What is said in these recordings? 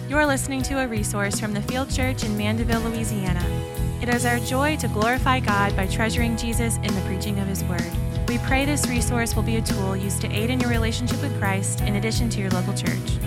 You're listening to a resource from the Field Church in Mandeville, Louisiana. It is our joy to glorify God by treasuring Jesus in the preaching of His Word. We pray this resource will be a tool used to aid in your relationship with Christ in addition to your local church.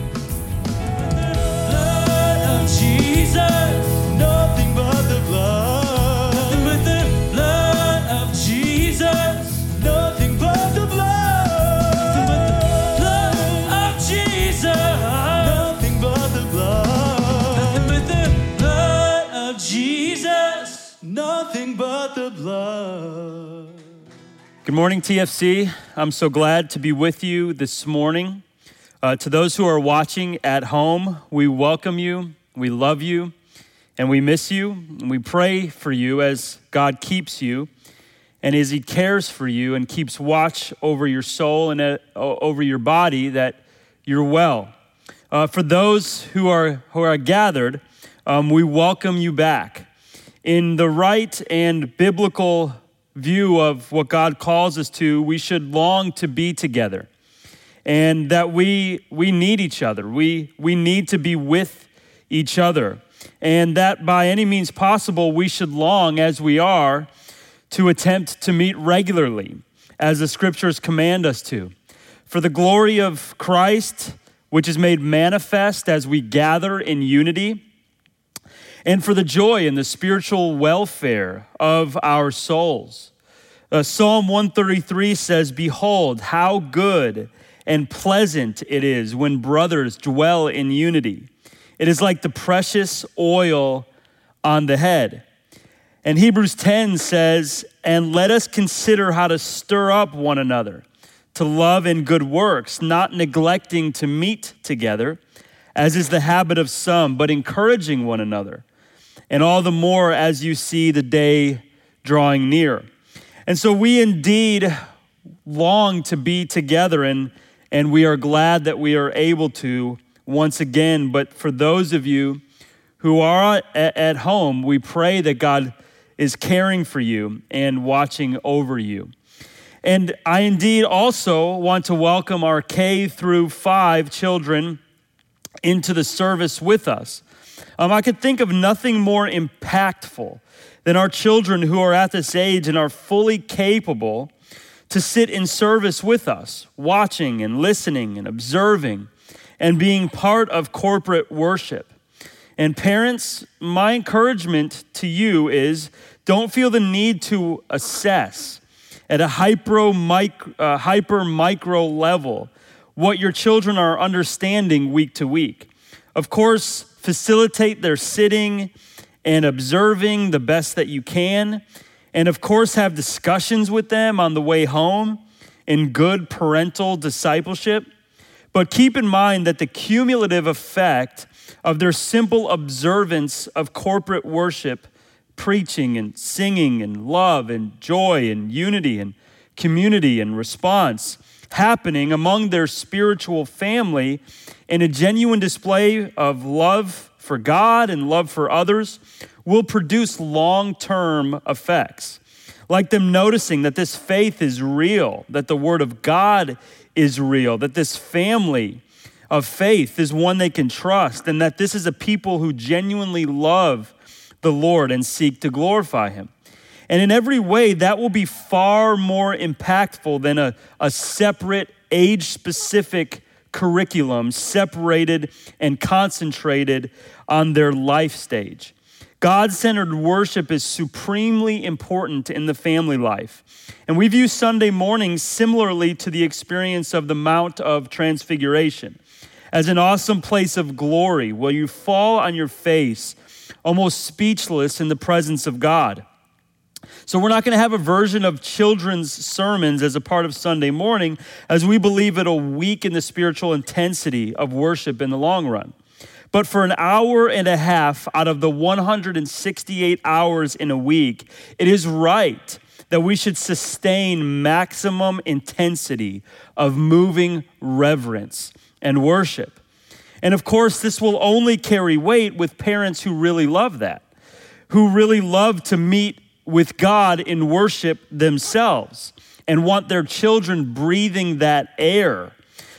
Blood of Jesus, nothing but the blood. Nothing but the blood of Jesus, nothing but the blood. Nothing but the blood of Jesus, nothing but the blood. Nothing but the blood of Jesus, nothing but the blood. Good morning, TFC. I'm so glad to be with you this morning. To those who are watching at home, we welcome you, we love you, and we miss you. And we pray for you as God keeps you and as He cares for you and keeps watch over your soul and over your body, that you're well. For those who are gathered, we welcome you back. In the right and biblical view of what God calls us to, we should long to be together, and that we need each other. We need to be with each other, and that by any means possible, we should long, as we are, to attempt to meet regularly, as the scriptures command us to, for the glory of Christ, which is made manifest as we gather in unity, and for the joy and the spiritual welfare of our souls. Psalm 133 says, "Behold, how good and pleasant it is when brothers dwell in unity. It is like the precious oil on the head." And Hebrews 10 says, "And let us consider how to stir up one another to love and good works, not neglecting to meet together, as is the habit of some, but encouraging one another. And all the more as you see the day drawing near." And so we indeed long to be together, and we are glad that we are able to once again. But for those of you who are at home, we pray that God is caring for you and watching over you. And I indeed also want to welcome our K through 5 children into the service with us. I could think of nothing more impactful than our children who are at this age and are fully capable to sit in service with us, watching and listening and observing and being part of corporate worship. And parents, my encouragement to you is don't feel the need to assess at a hyper micro level what your children are understanding week to week. Of course, facilitate their sitting and observing the best that you can. And of course, have discussions with them on the way home in good parental discipleship. But keep in mind that the cumulative effect of their simple observance of corporate worship, preaching and singing and love and joy and unity and community and response happening among their spiritual family in a genuine display of love for God and love for others will produce long-term effects. Like them noticing that this faith is real, that the Word of God is real, that this family of faith is one they can trust, and that this is a people who genuinely love the Lord and seek to glorify Him. And in every way, that will be far more impactful than a separate age-specific curriculum separated and concentrated on their life stage. God-centered worship is supremely important in the family life. And we view Sunday mornings similarly to the experience of the Mount of Transfiguration as an awesome place of glory where you fall on your face, almost speechless in the presence of God. So we're not going to have a version of children's sermons as a part of Sunday morning, as we believe it'll weaken the spiritual intensity of worship in the long run. But for an hour and a half out of the 168 hours in a week, it is right that we should sustain maximum intensity of moving reverence and worship. And of course, this will only carry weight with parents who really love that, who really love to meet with God in worship themselves and want their children breathing that air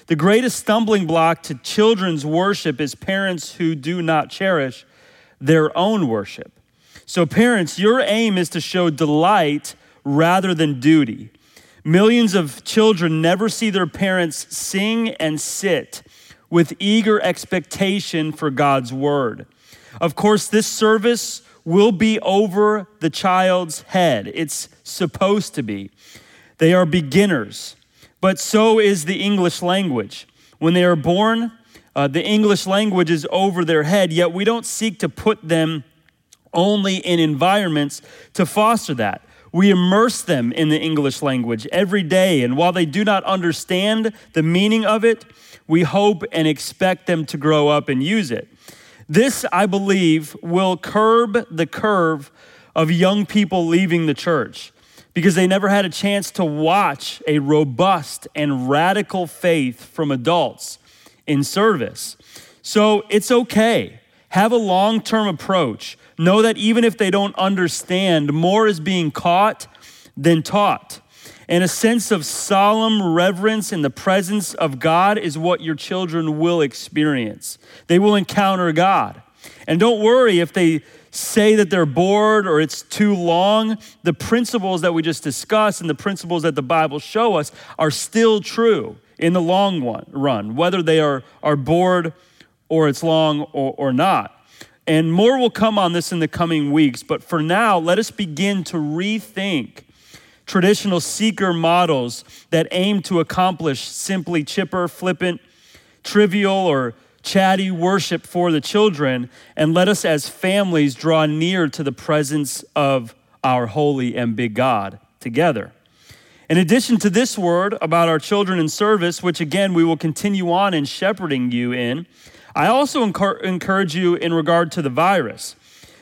The greatest stumbling block to children's worship is parents who do not cherish their own worship. So parents, your aim is to show delight rather than duty. Millions of children never see their parents sing and sit with eager expectation for God's word. Of course, this service will be over the child's head. It's supposed to be. They are beginners, but so is the English language. When they are born, the English language is over their head, yet we don't seek to put them only in environments to foster that. We immerse them in the English language every day, and while they do not understand the meaning of it, we hope and expect them to grow up and use it. This, I believe, will curb the curve of young people leaving the church because they never had a chance to watch a robust and radical faith from adults in service. So it's okay. Have a long-term approach. Know that even if they don't understand, more is being caught than taught. And a sense of solemn reverence in the presence of God is what your children will experience. They will encounter God. And don't worry if they say that they're bored or it's too long. The principles that we just discussed and the principles that the Bible show us are still true in the long run, whether they are bored or it's long or not. And more will come on this in the coming weeks. But for now, let us begin to rethink traditional seeker models that aim to accomplish simply chipper, flippant, trivial, or chatty worship for the children, and let us as families draw near to the presence of our holy and big God together. In addition to this word about our children in service, which again we will continue on in shepherding you in, I also encourage you in regard to the virus.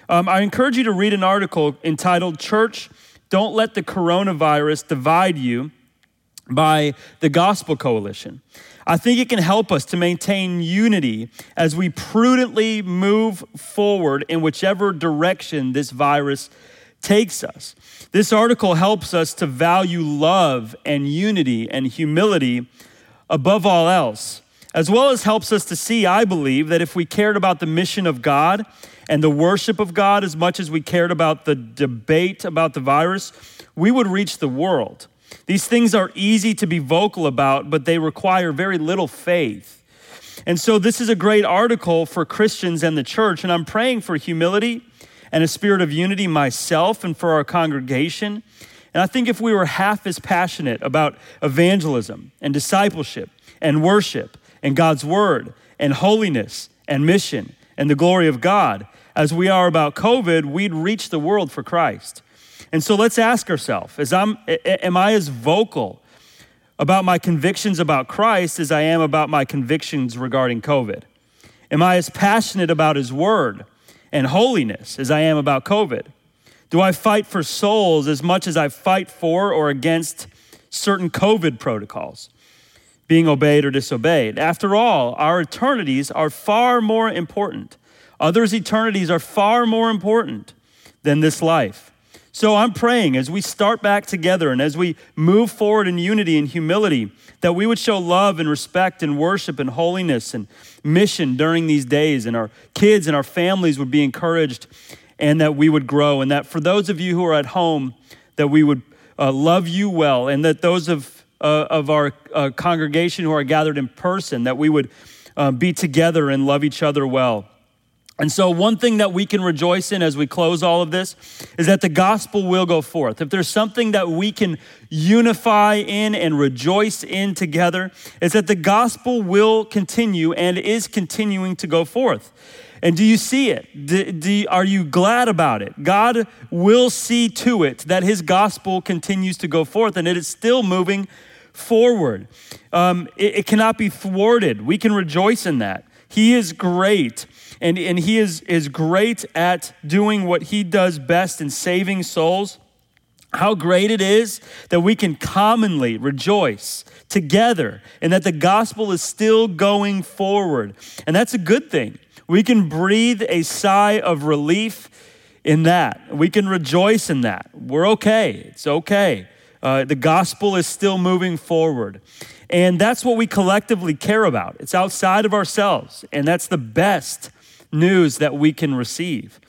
I encourage you to read an article entitled "Church, Don't Let the Coronavirus Divide You" by the Gospel Coalition. I think it can help us to maintain unity as we prudently move forward in whichever direction this virus takes us. This article helps us to value love and unity and humility above all else, as well as helps us to see, I believe, that if we cared about the mission of God and the worship of God as much as we cared about the debate about the virus, we would reach the world. These things are easy to be vocal about, but they require very little faith. And so this is a great article for Christians and the church, and I'm praying for humility and a spirit of unity myself and for our congregation. And I think if we were half as passionate about evangelism and discipleship and worship and God's word and holiness and mission and the glory of God as we are about COVID, we'd reach the world for Christ. And so let's ask ourselves, am I as vocal about my convictions about Christ as I am about my convictions regarding COVID? Am I as passionate about his word and holiness as I am about COVID? Do I fight for souls as much as I fight for or against certain COVID protocols being obeyed or disobeyed? After all, our eternities are far more important. Others' eternities are far more important than this life. So I'm praying as we start back together and as we move forward in unity and humility, that we would show love and respect and worship and holiness and mission during these days, and our kids and our families would be encouraged, and that we would grow, and that for those of you who are at home, that we would love you well, and that those of our congregation who are gathered in person, that we would be together and love each other well. And so one thing that we can rejoice in as we close all of this is that the gospel will go forth. If there's something that we can unify in and rejoice in together, it's that the gospel will continue and is continuing to go forth. And do you see it? Are you glad about it? God will see to it that his gospel continues to go forth, and it is still moving forward. It cannot be thwarted. We can rejoice in that. He is great. And he is great at doing what he does best in saving souls. How great it is that we can commonly rejoice together and that the gospel is still going forward. And that's a good thing. We can breathe a sigh of relief in that. We can rejoice in that. We're okay. It's okay. The gospel is still moving forward. And that's what we collectively care about. It's outside of ourselves, and that's the best news that we can receive.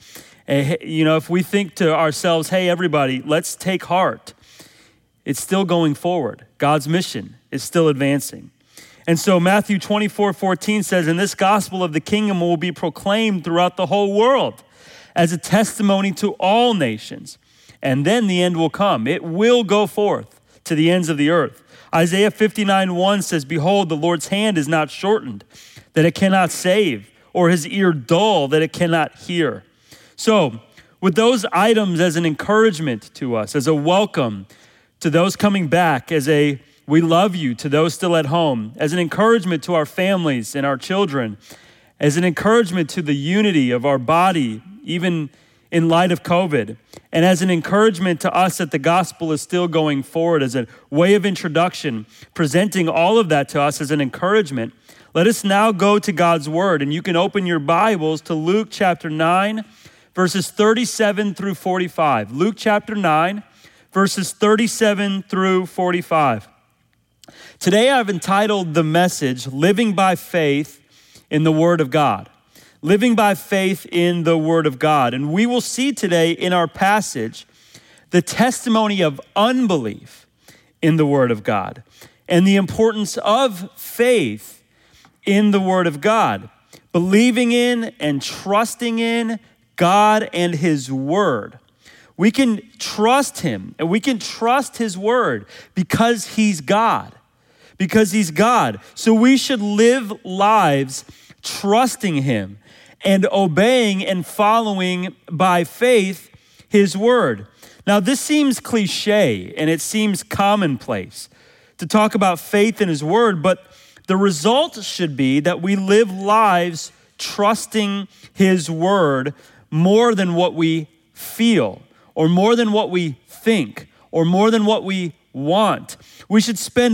If we think to ourselves, hey, everybody, let's take heart, it's still going forward. God's mission is still advancing. And so Matthew 24:14 says, and this gospel of the kingdom will be proclaimed throughout the whole world as a testimony to all nations. And then the end will come. It will go forth to the ends of the earth. Isaiah 59:1 says, behold, the Lord's hand is not shortened, that it cannot save, or his ear dull, that it cannot hear. So, with those items as an encouragement to us, as a welcome to those coming back, as a we love you to those still at home, as an encouragement to our families and our children, as an encouragement to the unity of our body, even in light of COVID, and as an encouragement to us that the gospel is still going forward, as a way of introduction, presenting all of that to us as an encouragement, let us now go to God's word. And you can open your Bibles to Luke chapter 9, verses 37 through 45. Luke chapter 9, verses 37 through 45. Today I've entitled the message, Living by Faith in the Word of God. Living by faith in the Word of God. And we will see today in our passage the testimony of unbelief in the Word of God and the importance of faith in the Word of God. Believing in and trusting in God and His Word. We can trust Him and we can trust His Word because He's God. Because He's God. So we should live lives trusting Him and obeying and following by faith His Word. Now, this seems cliche and it seems commonplace to talk about faith in His Word, but the result should be that we live lives trusting His Word more than what we feel, or more than what we think, or more than what we want. We should spend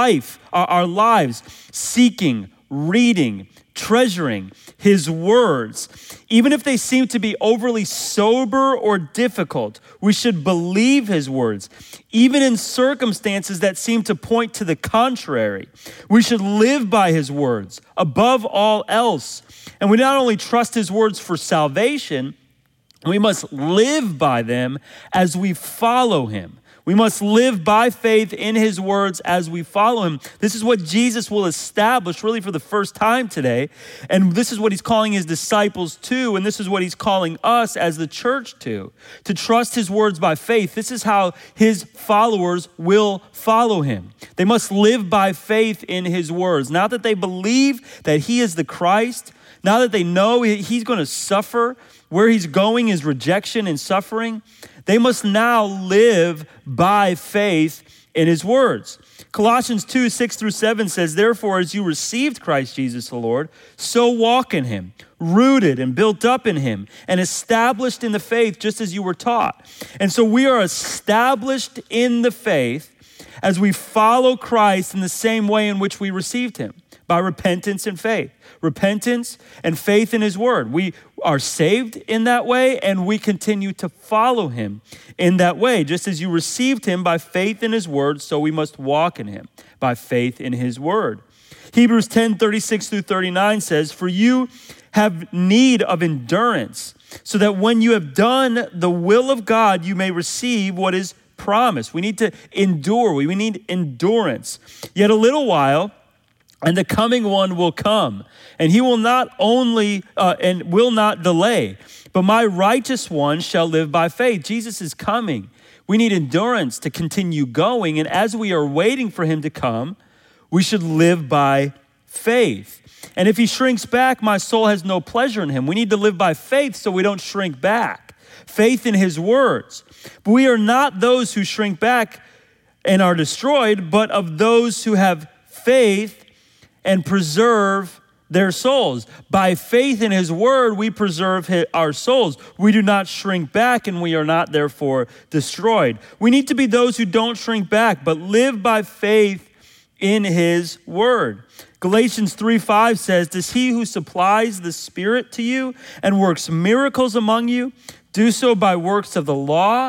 our lives seeking, reading, treasuring His words. Even if they seem to be overly sober or difficult, we should believe His words. Even in circumstances that seem to point to the contrary, we should live by His words above all else. And we not only trust His words for salvation, we must live by them as we follow Him. We must live by faith in His words as we follow Him. This is what Jesus will establish really for the first time today. And this is what He's calling His disciples to. And this is what He's calling us as the church to trust His words by faith. This is how His followers will follow Him. They must live by faith in His words. Now that they believe that He is the Christ, now that they know He's going to suffer, where He's going is rejection and suffering, they must now live by faith in His words. Colossians 2, 6 through 7 says, therefore, as you received Christ Jesus the Lord, so walk in Him, rooted and built up in Him, and established in the faith just as you were taught. And so we are established in the faith as we follow Christ in the same way in which we received Him, by repentance and faith. Repentance and faith in His word. We are saved in that way, and we continue to follow Him in that way. Just as you received Him by faith in His word, so we must walk in Him by faith in His word. Hebrews 10, 36 through 39 says, for you have need of endurance, so that when you have done the will of God, you may receive what is promised. We need to endure. We need endurance. Yet a little while, and the coming one will come, and He will not only and will not delay, but my righteous one shall live by faith. Jesus is coming. We need endurance to continue going, and as we are waiting for Him to come, we should live by faith. And if He shrinks back, my soul has no pleasure in Him. We need to live by faith so we don't shrink back. Faith in His words. But we are not those who shrink back and are destroyed, but of those who have faith and preserve their souls. By faith in His word, we preserve our souls. We do not shrink back, and we are not therefore destroyed. We need to be those who don't shrink back, but live by faith in His word. Galatians 3:5 says, does He who supplies the Spirit to you and works miracles among you do so by works of the law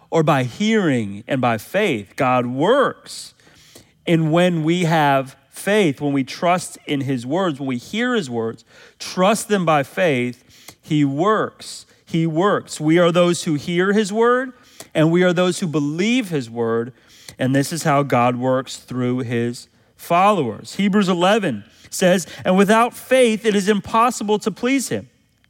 or by hearing and by faith. God works. And when we have faith, when we trust in his words, when we hear his words, trust them by faith, he works. He works. We are those who hear his word, and we are those who believe his word. And this is how God works through his followers. Hebrews 11 says, and without faith, it is impossible to please him.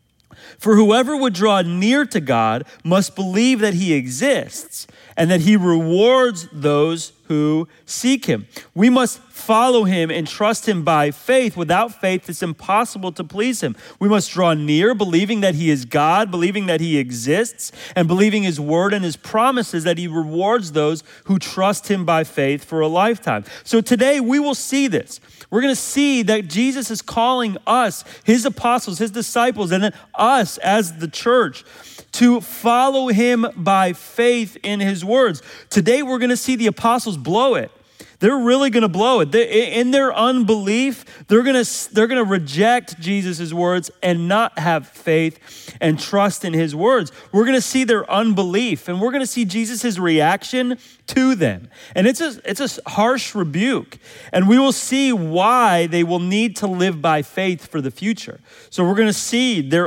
For whoever would draw near to God must believe that he exists and that he rewards those who seek him. We must follow him and trust him by faith. Without faith, it's impossible to please him. We must draw near, believing that he is God, believing that he exists, and believing his word and his promises that he rewards those who trust him by faith for a lifetime. So today we will see this. We're going to see that Jesus is calling us, his apostles, his disciples, and then us as the church to follow him by faith in his words. Today we're going to see the apostles blow it. They're really going to blow it. In their unbelief, they're going to reject Jesus' words and not have faith and trust in his words. We're going to see their unbelief, and we're going to see Jesus' reaction to them. And it's a harsh rebuke, and we will see why they will need to live by faith for the future. So we're going to see they're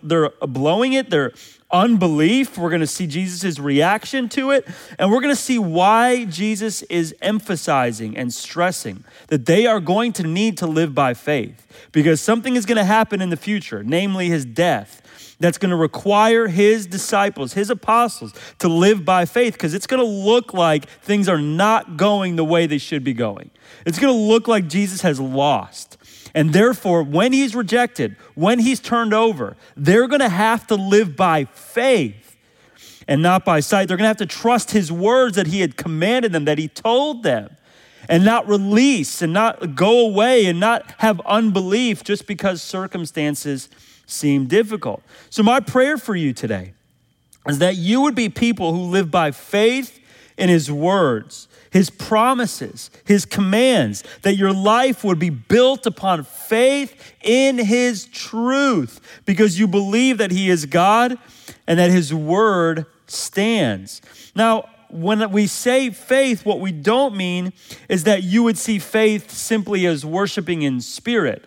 blowing it, they're unbelief. We're going to see Jesus' reaction to it, and we're going to see why Jesus is emphasizing and stressing that they are going to need to live by faith, because something is going to happen in the future, namely his death, that's going to require his disciples, his apostles, to live by faith, because it's going to look like things are not going the way they should be going. It's going to look like Jesus has lost. And therefore, when he's rejected, when he's turned over, they're going to have to live by faith and not by sight. They're going to have to trust his words that he had commanded them, that he told them, and not release and not go away and not have unbelief just because circumstances seem difficult. So my prayer for you today is that you would be people who live by faith in his words, his promises, his commands, that your life would be built upon faith in his truth, because you believe that he is God and that his word stands. Now, when we say faith, what we don't mean is that you would see faith simply as worshiping in spirit,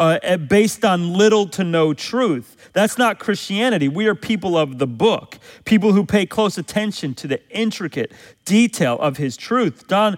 based on little to no truth. That's not Christianity. We are people of the book, people who pay close attention to the intricate detail of his truth. John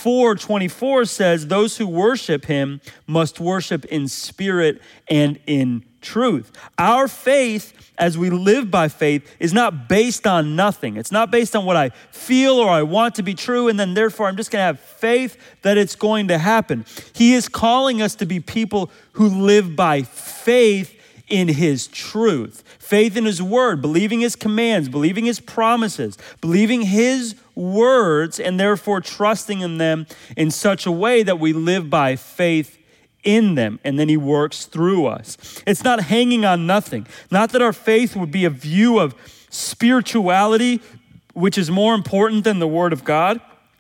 4:24 says, those who worship him must worship in spirit and in truth. Our faith, as we live by faith, is not based on nothing. It's not based on what I feel or I want to be true, and then therefore I'm just going to have faith that it's going to happen. He is calling us to be people who live by faith in his truth, faith in his word, believing his commands, believing his promises, believing his words, and therefore trusting in them in such a way that we live by faith in them, and then he works through us. It's not hanging on nothing. Not that our faith would be a view of spirituality, which is more important than the word of God.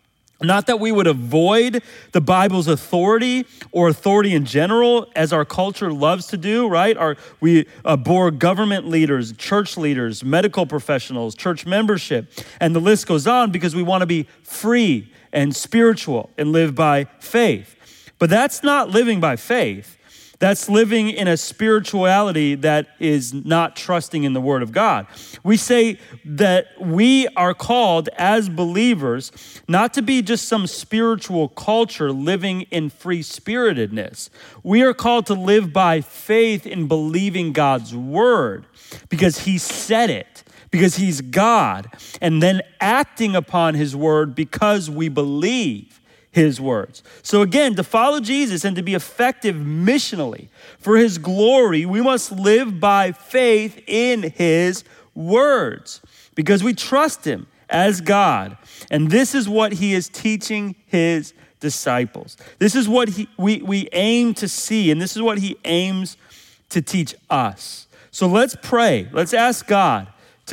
Not that we would avoid the Bible's authority or authority in general, as our culture loves to do, right? We abhor government leaders, church leaders, medical professionals, church membership, and the list goes on, because we want to be free and spiritual and live by faith. But that's not living by faith. That's living in a spirituality that is not trusting in the word of God. We say that we are called as believers not to be just some spiritual culture living in free-spiritedness. We are called to live by faith in believing God's word, because he said it, because he's God, and then acting upon his word because we believe his words. So again, to follow Jesus and to be effective missionally for his glory, we must live by faith in his words, because we trust him as God. And this is what he is teaching his disciples. This is what we aim to see, and this is what he aims to teach us. So let's pray. Let's ask God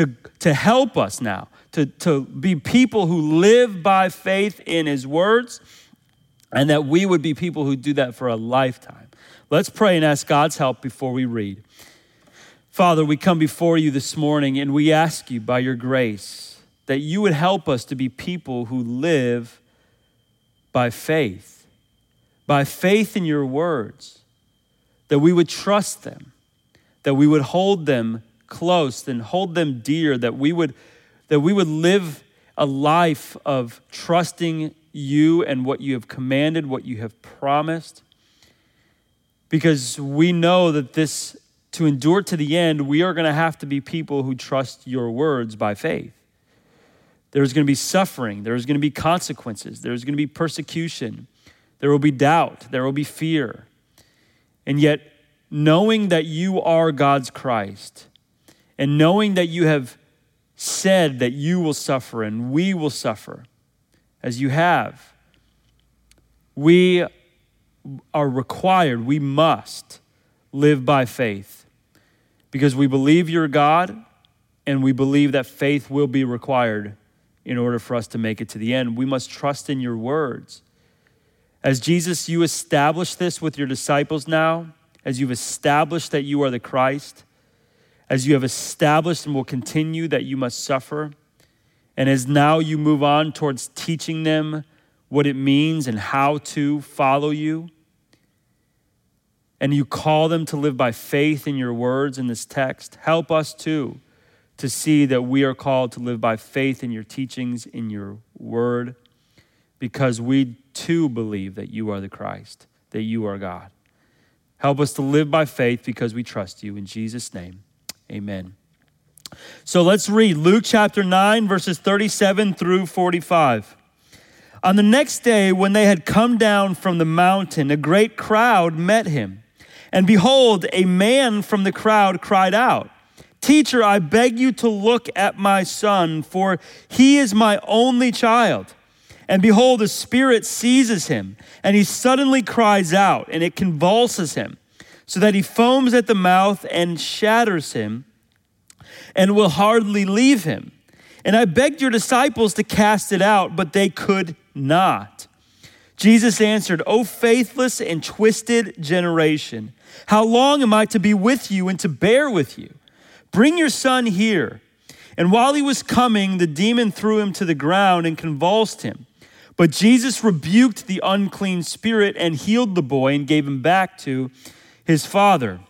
to help us now, to be people who live by faith in his words, and that we would be people who do that for a lifetime. Let's pray and ask God's help before we read. Father, we come before you this morning, and we ask you by your grace that you would help us to be people who live by faith in your words, that we would trust them, that we would hold them close and hold them dear, that we would live a life of trusting you and what you have commanded, what you have promised. Because we know that to endure to the end, we are going to have to be people who trust your words by faith. There's going to be suffering. There's going to be consequences. There's going to be persecution. There will be doubt. There will be fear. And yet, knowing that you are God's Christ, and knowing that you have said that you will suffer and we will suffer, as you have, we are required, we must live by faith, because we believe you're God, and we believe that faith will be required in order for us to make it to the end. We must trust in your words. As Jesus, you established this with your disciples now, as you've established that you are the Christ, as you have established and will continue that you must suffer, and as now you move on towards teaching them what it means and how to follow you, and you call them to live by faith in your words in this text, help us too to see that we are called to live by faith in your teachings, in your word, because we too believe that you are the Christ, that you are God. Help us to live by faith because we trust you. In Jesus' name, amen. So let's read Luke chapter 9, verses 37 through 45. On the next day, when they had come down from the mountain, a great crowd met him. And behold, a man from the crowd cried out, "Teacher, I beg you to look at my son, for he is my only child. And behold, a spirit seizes him, and he suddenly cries out, and it convulses him, so that he foams at the mouth and shatters him, and will hardly leave him. And I begged your disciples to cast it out, but they could not." Jesus answered, "O faithless and twisted generation, how long am I to be with you and to bear with you? Bring your son here." And while he was coming, the demon threw him to the ground and convulsed him. But Jesus rebuked the unclean spirit and healed the boy and gave him back to his father.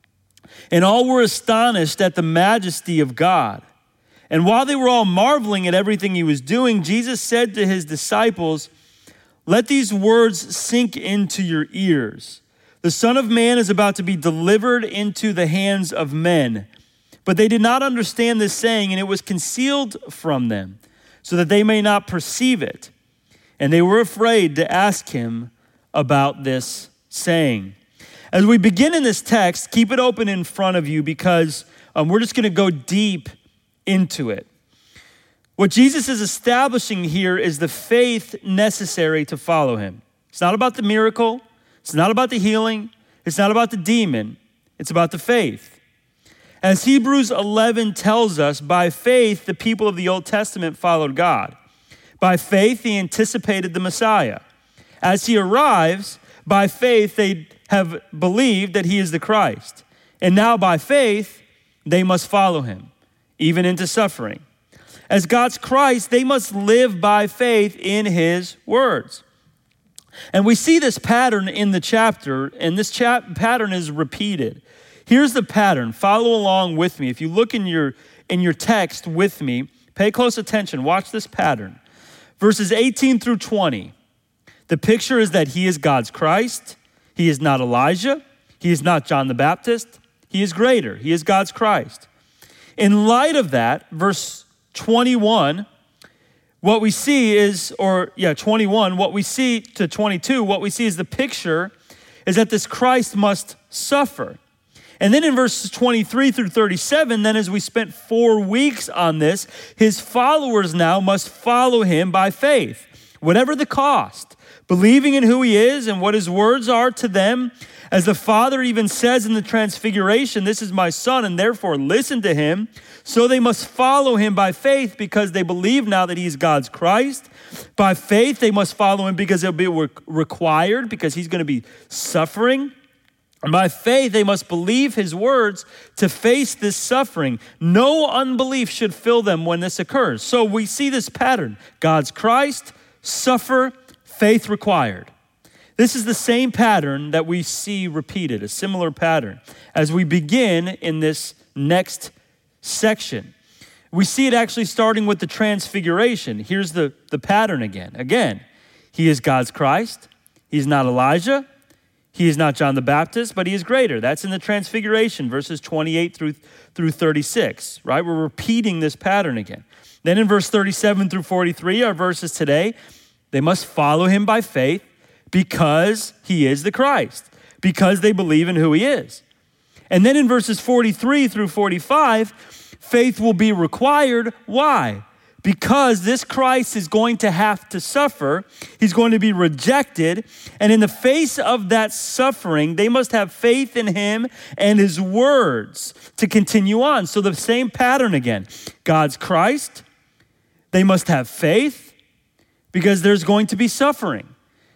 And all were astonished at the majesty of God. And while they were all marveling at everything he was doing, Jesus said to his disciples, "Let these words sink into your ears. The Son of Man is about to be delivered into the hands of men." But they did not understand this saying, and it was concealed from them, so that they may not perceive it. And they were afraid to ask him about this saying. As we begin in this text, keep it open in front of you, because we're just going to go deep into it. What Jesus is establishing here is the faith necessary to follow him. It's not about the miracle. It's not about the healing. It's not about the demon. It's about the faith. As Hebrews 11 tells us, by faith, the people of the Old Testament followed God. By faith, they anticipated the Messiah. As he arrives, by faith, they have believed that he is the Christ. And now by faith, they must follow him, even into suffering. As God's Christ, they must live by faith in his words. And we see this pattern in the chapter, and this pattern is repeated. Here's the pattern. Follow along with me. If you look in your text with me, pay close attention. Watch this pattern. Verses 18 through 20. The picture is that he is God's Christ. He is not Elijah. He is not John the Baptist. He is greater. He is God's Christ. In light of that, verse 21, what we see is, 21, what we see to 22, what we see is the picture is that this Christ must suffer. And then in verses 23 through 37, then as we spent 4 weeks on this, his followers now must follow him by faith, whatever the cost, believing in who he is and what his words are to them. As the Father even says in the Transfiguration, "This is my Son, and therefore listen to him." So they must follow him by faith because they believe now that he's God's Christ. By faith, they must follow him because it'll be required, because he's going to be suffering. And by faith, they must believe his words to face this suffering. No unbelief should fill them when this occurs. So we see this pattern. God's Christ, suffer, faith required. This is the same pattern that we see repeated, a similar pattern, as we begin in this next section. We see it actually starting with the transfiguration. Here's the pattern again. Again, he is God's Christ. He's not Elijah. He is not John the Baptist, but he is greater. That's in the transfiguration, verses 28 through 36, right? We're repeating this pattern again. Then in verse 37 through 43, our verses today, they must follow him by faith because he is the Christ, because they believe in who he is. And then in verses 43 through 45, faith will be required. Why? Because this Christ is going to have to suffer. He's going to be rejected. And in the face of that suffering, they must have faith in him and his words to continue on. So the same pattern again. God's Christ, they must have faith because there's going to be suffering.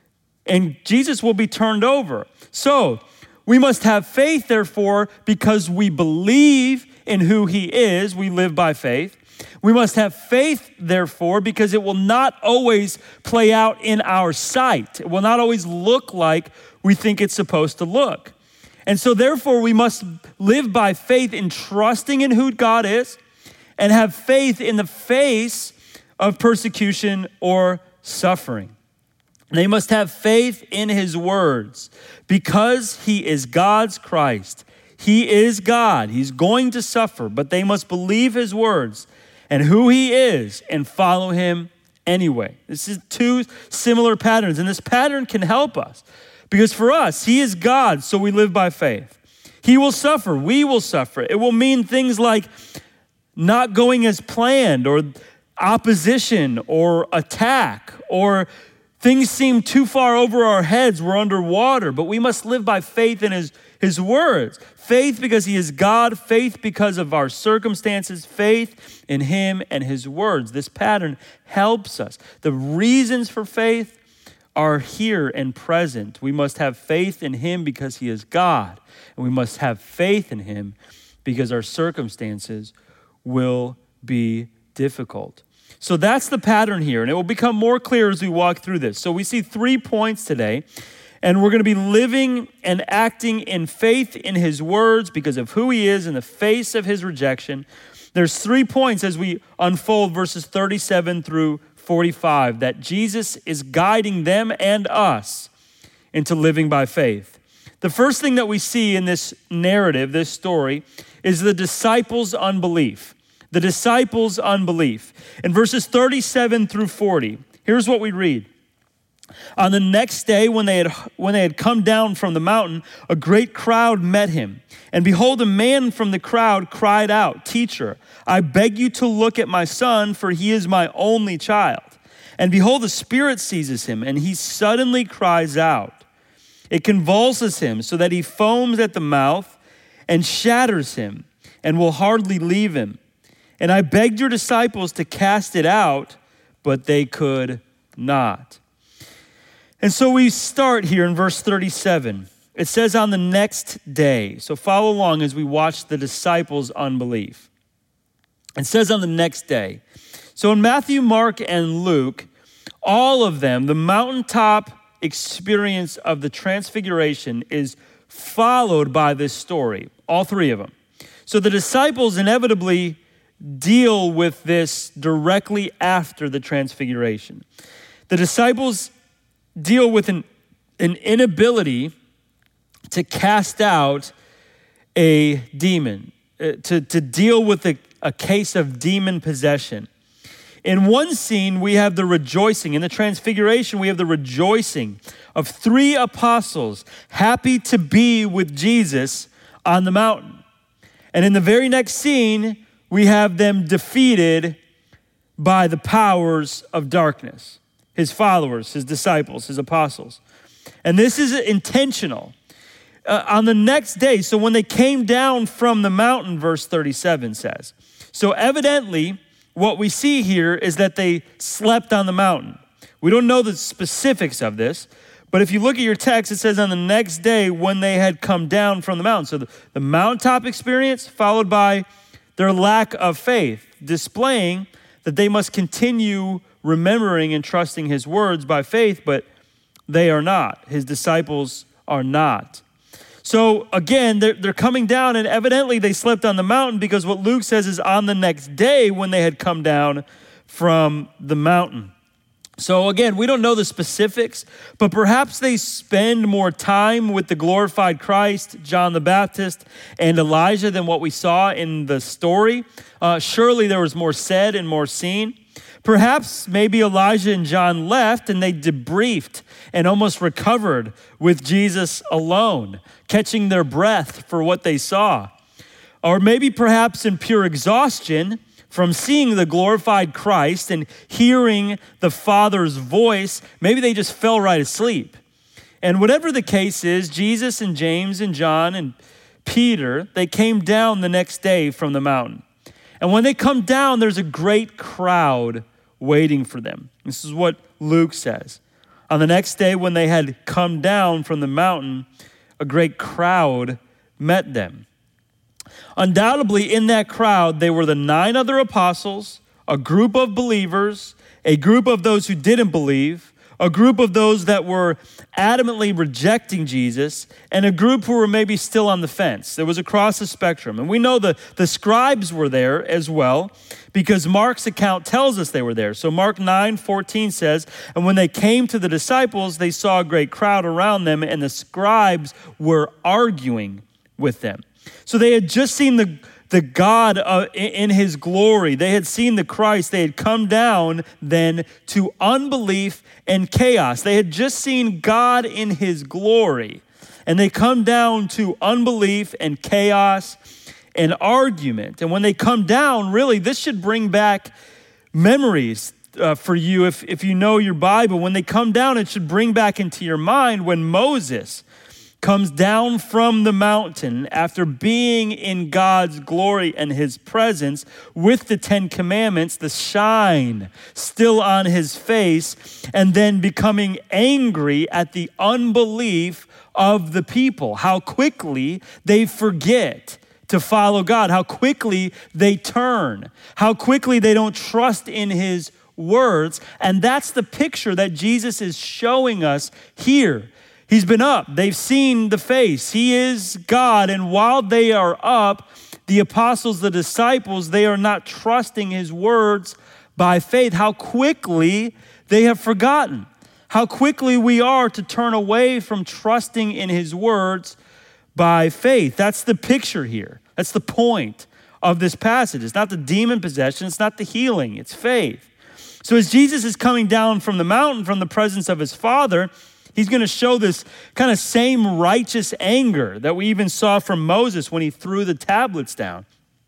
And Jesus will be turned over. So we must have faith, therefore, because we believe in who he is. We live by faith. We must have faith, therefore, because it will not always play out in our sight. It will not always look like we think it's supposed to look. And so, therefore, we must live by faith in trusting in who God is and have faith in the face of persecution or suffering. They must have faith in his words because he is God's Christ. He is God. He's going to suffer, but they must believe his words and who he is and follow him anyway. This is two similar patterns, and this pattern can help us because for us, he is God, so we live by faith. He will suffer. We will suffer. It will mean things like not going as planned or opposition or attack or things seem too far over our heads. We're underwater, but we must live by faith in his words. Faith because he is God, faith because of our circumstances, faith in him and his words. This pattern helps us. The reasons for faith are here and present. We must have faith in him because he is God, and we must have faith in him because our circumstances will be difficult. So that's the pattern here, and it will become more clear as we walk through this. So we see 3 points today, and we're going to be living and acting in faith in his words because of who he is in the face of his rejection. There's 3 points as we unfold verses 37 through 45 that Jesus is guiding them and us into living by faith. The first thing that we see in this narrative, this story, is the disciples' unbelief. The disciples' unbelief. In verses 37 through 40, here's what we read. On the next day, when they had come down from the mountain, a great crowd met him. And behold, a man from the crowd cried out, "Teacher, I beg you to look at my son, for he is my only child." And behold, the spirit seizes him, and he suddenly cries out. It convulses him so that he foams at the mouth and shatters him and will hardly leave him. And I begged your disciples to cast it out, but they could not. And so we start here in verse 37. It says on the next day. So follow along as we watch the disciples' unbelief. It says on the next day. So in Matthew, Mark, and Luke, all of them, the mountaintop experience of the transfiguration is followed by this story, all 3 of them. So the disciples inevitably deal with this directly after the transfiguration. The disciples deal with an inability to cast out a demon, to deal with a case of demon possession. In one scene, we have the rejoicing. In the transfiguration, we have the rejoicing of 3 apostles happy to be with Jesus on the mountain. And in the very next scene, we have them defeated by the powers of darkness, his followers, his disciples, his apostles. And this is intentional. On the next day, so when they came down from the mountain, verse 37 says. So evidently, what we see here is that they slept on the mountain. We don't know the specifics of this, But if you look at your text, it says on the next day when they had come down from the mountain. So the mountaintop experience followed by their lack of faith, displaying that they must continue remembering and trusting his words by faith, but they are not. His disciples are not. So again, they're coming down, and evidently they slept on the mountain, because what Luke says is on the next day when they had come down from the mountain. So again, we don't know the specifics, but perhaps they spend more time with the glorified Christ, John the Baptist, and Elijah than what we saw in the story. Surely there was more said and more seen. Perhaps maybe Elijah and John left and they debriefed and almost recovered with Jesus alone, catching their breath for what they saw. Or maybe perhaps in pure exhaustion from seeing the glorified Christ and hearing the Father's voice, maybe they just fell right asleep. And whatever the case is, Jesus and James and John and Peter, they came down the next day from the mountain. And when they come down, there's a great crowd waiting for them. This is what Luke says. On the next day, when they had come down from the mountain, a great crowd met them. Undoubtedly, in that crowd, they were the 9 other apostles, a group of believers, a group of those who didn't believe, a group of those that were adamantly rejecting Jesus, and a group who were maybe still on the fence. It was across the spectrum. And we know the scribes were there as well, because Mark's account tells us they were there. So Mark 9:14 says, and when they came to the disciples, they saw a great crowd around them, and the scribes were arguing with them. So they had just seen the God in his glory. They had seen the Christ. They had come down then to unbelief and chaos. They had just seen God in his glory. And they come down to unbelief and chaos and argument. And when they come down, really, this should bring back memories for you if you know your Bible. When they come down, it should bring back into your mind when Moses comes down from the mountain after being in God's glory and his presence with the 10 Commandments, the shine still on his face, and then becoming angry at the unbelief of the people. How quickly they forget to follow God, how quickly they turn, how quickly they don't trust in his words. And that's the picture that Jesus is showing us here. He's been up. They've seen the face. He is God. And while they are up, the apostles, the disciples, they are not trusting his words by faith. How quickly they have forgotten. How quickly we are to turn away from trusting in his words by faith. That's the picture here. That's the point of this passage. It's not the demon possession. It's not the healing. It's faith. So as Jesus is coming down from the mountain, from the presence of his Father, he's going to show this kind of same righteous anger that we even saw from Moses when he threw the tablets down.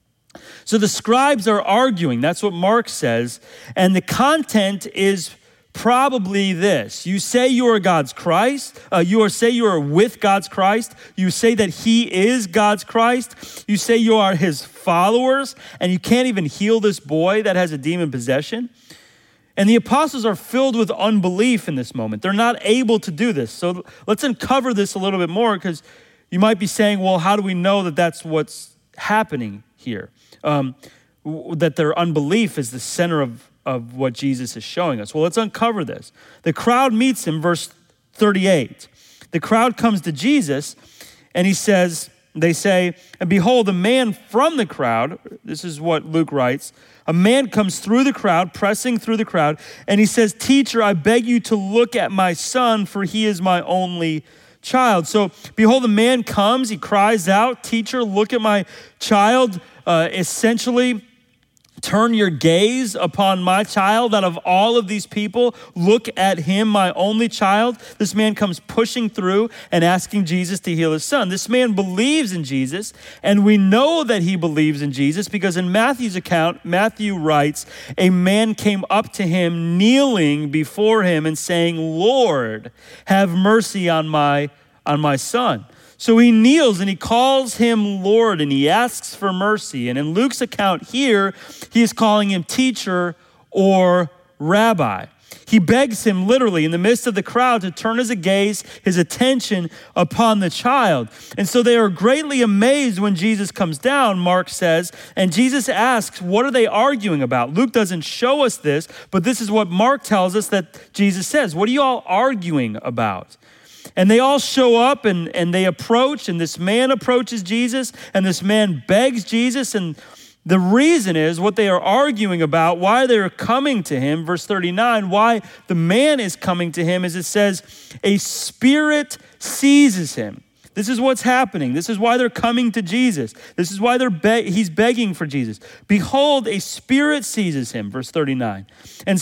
So the scribes are arguing. That's what Mark says. And the content is probably this. You say you are God's Christ. Say you are with God's Christ. You say that he is God's Christ. You say you are his followers, and you can't even heal this boy that has a demon possession. And the apostles are filled with unbelief in this moment. They're not able to do this. So let's uncover this a little bit more, because you might be saying, well, how do we know that that's what's happening here? That their unbelief is the center of what Jesus is showing us. Well, let's uncover this. The crowd meets him, verse 38. The crowd comes to Jesus, and they say, and behold, a man from the crowd, this is what Luke writes, a man comes through the crowd, pressing through the crowd, and he says, "Teacher, I beg you to look at my son, for he is my only child." So behold, a man comes, he cries out, "Teacher, look at my child." Essentially, turn your gaze upon my child. Out of all of these people, look at him, my only child. This man comes pushing through and asking Jesus to heal his son. This man believes in Jesus, and we know that he believes in Jesus because in Matthew's account, Matthew writes, a man came up to him, kneeling before him and saying, "Lord, have mercy on my son." So he kneels and he calls him Lord and he asks for mercy. And in Luke's account here, he is calling him teacher or rabbi. He begs him literally in the midst of the crowd to turn his gaze, his attention upon the child. And so they are greatly amazed when Jesus comes down, Mark says, and Jesus asks, what are they arguing about? Luke doesn't show us this, but this is what Mark tells us that Jesus says. What are you all arguing about? And they all show up and they approach, and this man approaches Jesus, and this man begs Jesus, and the reason is what they are arguing about, why they're coming to him, verse 39, why the man is coming to him is it says, a spirit seizes him. This is what's happening. This is why they're coming to Jesus. This is why he's begging for Jesus. Behold, a spirit seizes him, verse 39. And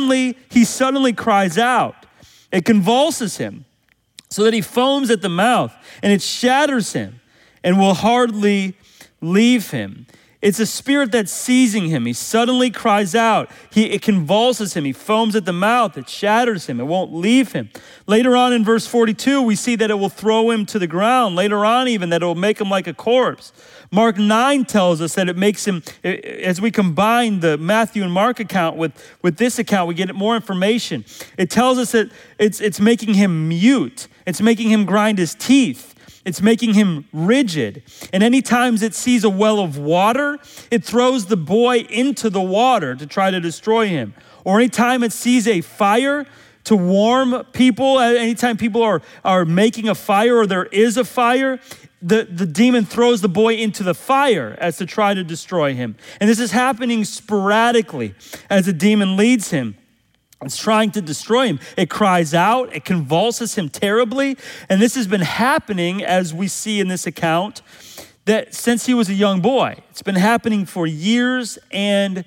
he suddenly cries out. It convulses him so that he foams at the mouth, and it shatters him and will hardly leave him. It's a spirit that's seizing him. He suddenly cries out. It convulses him. He foams at the mouth. It shatters him. It won't leave him. Later on in verse 42, we see that it will throw him to the ground. Later on even that it will make him like a corpse. Mark 9 tells us that it makes him, as we combine the Matthew and Mark account with this account, we get more information. It tells us that it's making him mute. It's making him grind his teeth. It's making him rigid. And any times it sees a well of water, it throws the boy into the water to try to destroy him. Or anytime it sees a fire to warm people, anytime people are making a fire or there is a fire, the demon throws the boy into the fire as to try to destroy him. And this is happening sporadically as the demon leads him. It's trying to destroy him. It cries out. It convulses him terribly. And this has been happening, as we see in this account, that since he was a young boy. It's been happening for years and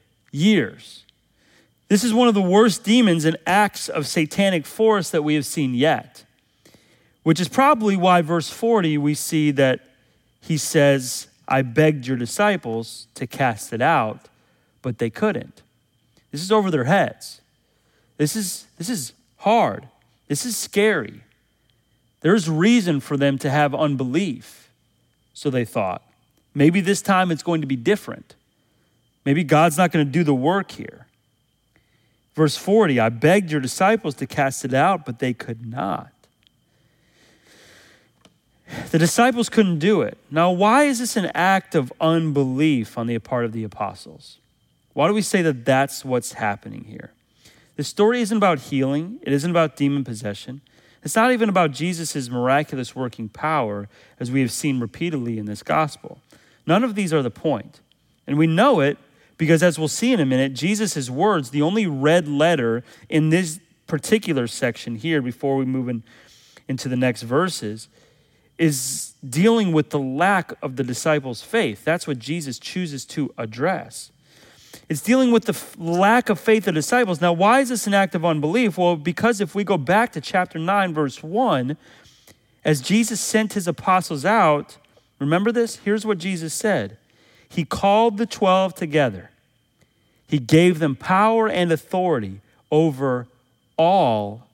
years. This is one of the worst demons and acts of satanic force that we have seen yet, which is probably why verse 40, we see that he says, I begged your disciples to cast it out, but they couldn't. This is over their heads. This is hard. This is scary. There's reason for them to have unbelief, so they thought. Maybe this time it's going to be different. Maybe God's not going to do the work here. Verse 40, I begged your disciples to cast it out, but they could not. The disciples couldn't do it. Now, why is this an act of unbelief on the part of the apostles? Why do we say that that's what's happening here? The story isn't about healing. It isn't about demon possession. It's not even about Jesus' miraculous working power, as we have seen repeatedly in this gospel. None of these are the point. And we know it because, as we'll see in a minute, Jesus' words, the only red letter in this particular section here before we move into the next verses, is dealing with the lack of the disciples' faith. That's what Jesus chooses to address. It's dealing with the lack of faith of disciples. Now, why is this an act of unbelief? Well, because if we go back to chapter 9, verse 1, as Jesus sent his apostles out, remember this? Here's what Jesus said. He called the 12 together. He gave them power and authority over all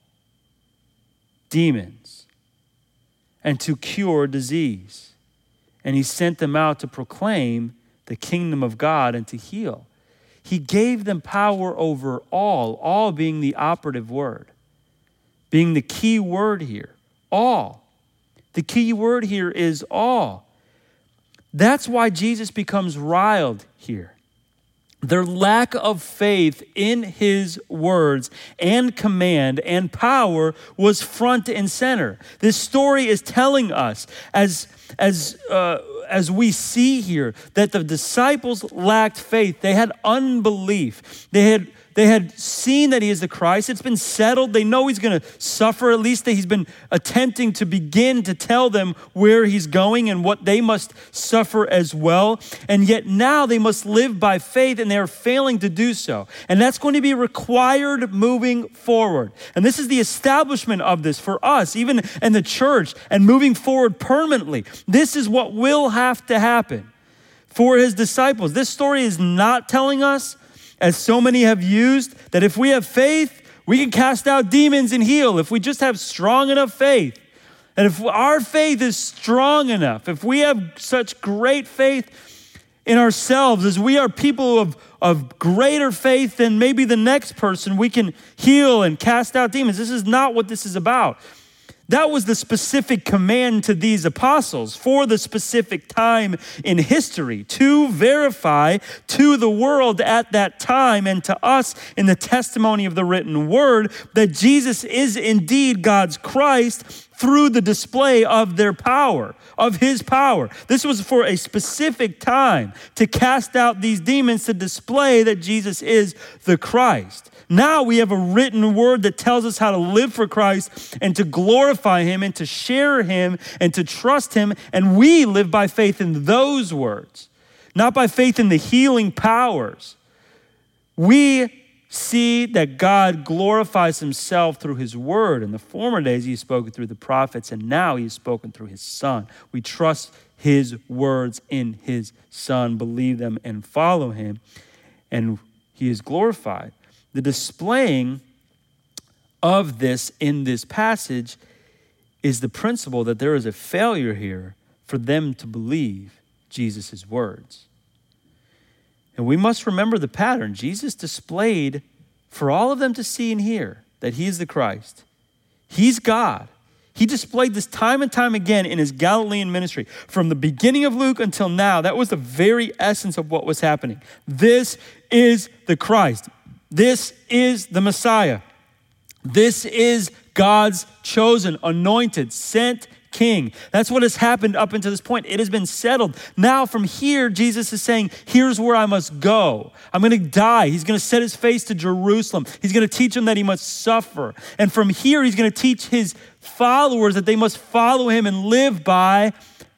demons and to cure disease. And he sent them out to proclaim the kingdom of God and to heal. He gave them power over all being the operative word, being the key word here, all. The key word here is all. That's why Jesus becomes riled here. Their lack of faith in his words and command and power was front and center. This story is telling us, as we see here, that the disciples lacked faith. They had unbelief. They had seen that he is the Christ. It's been settled. They know he's going to suffer. At least that he's been attempting to begin to tell them where he's going and what they must suffer as well. And yet now they must live by faith, and they are failing to do so. And that's going to be required moving forward. And this is the establishment of this for us, even in the church, and moving forward permanently. This is what will have to happen for his disciples. This story is not telling us, as so many have used, that if we have faith, we can cast out demons and heal. If we just have strong enough faith. And if our faith is strong enough, if we have such great faith, in ourselves, as we are people of greater faith than maybe the next person, we can heal and cast out demons. This is not what this is about. That was the specific command to these apostles for the specific time in history, to verify to the world at that time and to us in the testimony of the written word that Jesus is indeed God's Christ through the display of their power, of his power. This was for a specific time to cast out these demons, to display that Jesus is the Christ. Now we have a written word that tells us how to live for Christ and to glorify him and to share him and to trust him. And we live by faith in those words, not by faith in the healing powers. We see that God glorifies himself through his word. In the former days, he spoke through the prophets, and now he has spoken through his son. We trust his words in his son, believe them, and follow him, and he is glorified. The displaying of this in this passage is the principle that there is a failure here for them to believe Jesus' words. And we must remember the pattern. Jesus displayed for all of them to see and hear that he is the Christ. He's God. He displayed this time and time again in his Galilean ministry. From the beginning of Luke until now, that was the very essence of what was happening. This is the Christ. This is the Messiah. This is God's chosen, anointed, sent king. That's what has happened up until this point. It has been settled. Now from here, Jesus is saying, here's where I must go. I'm going to die. He's going to set his face to Jerusalem. He's going to teach them that he must suffer. And from here, he's going to teach his followers that they must follow him and live by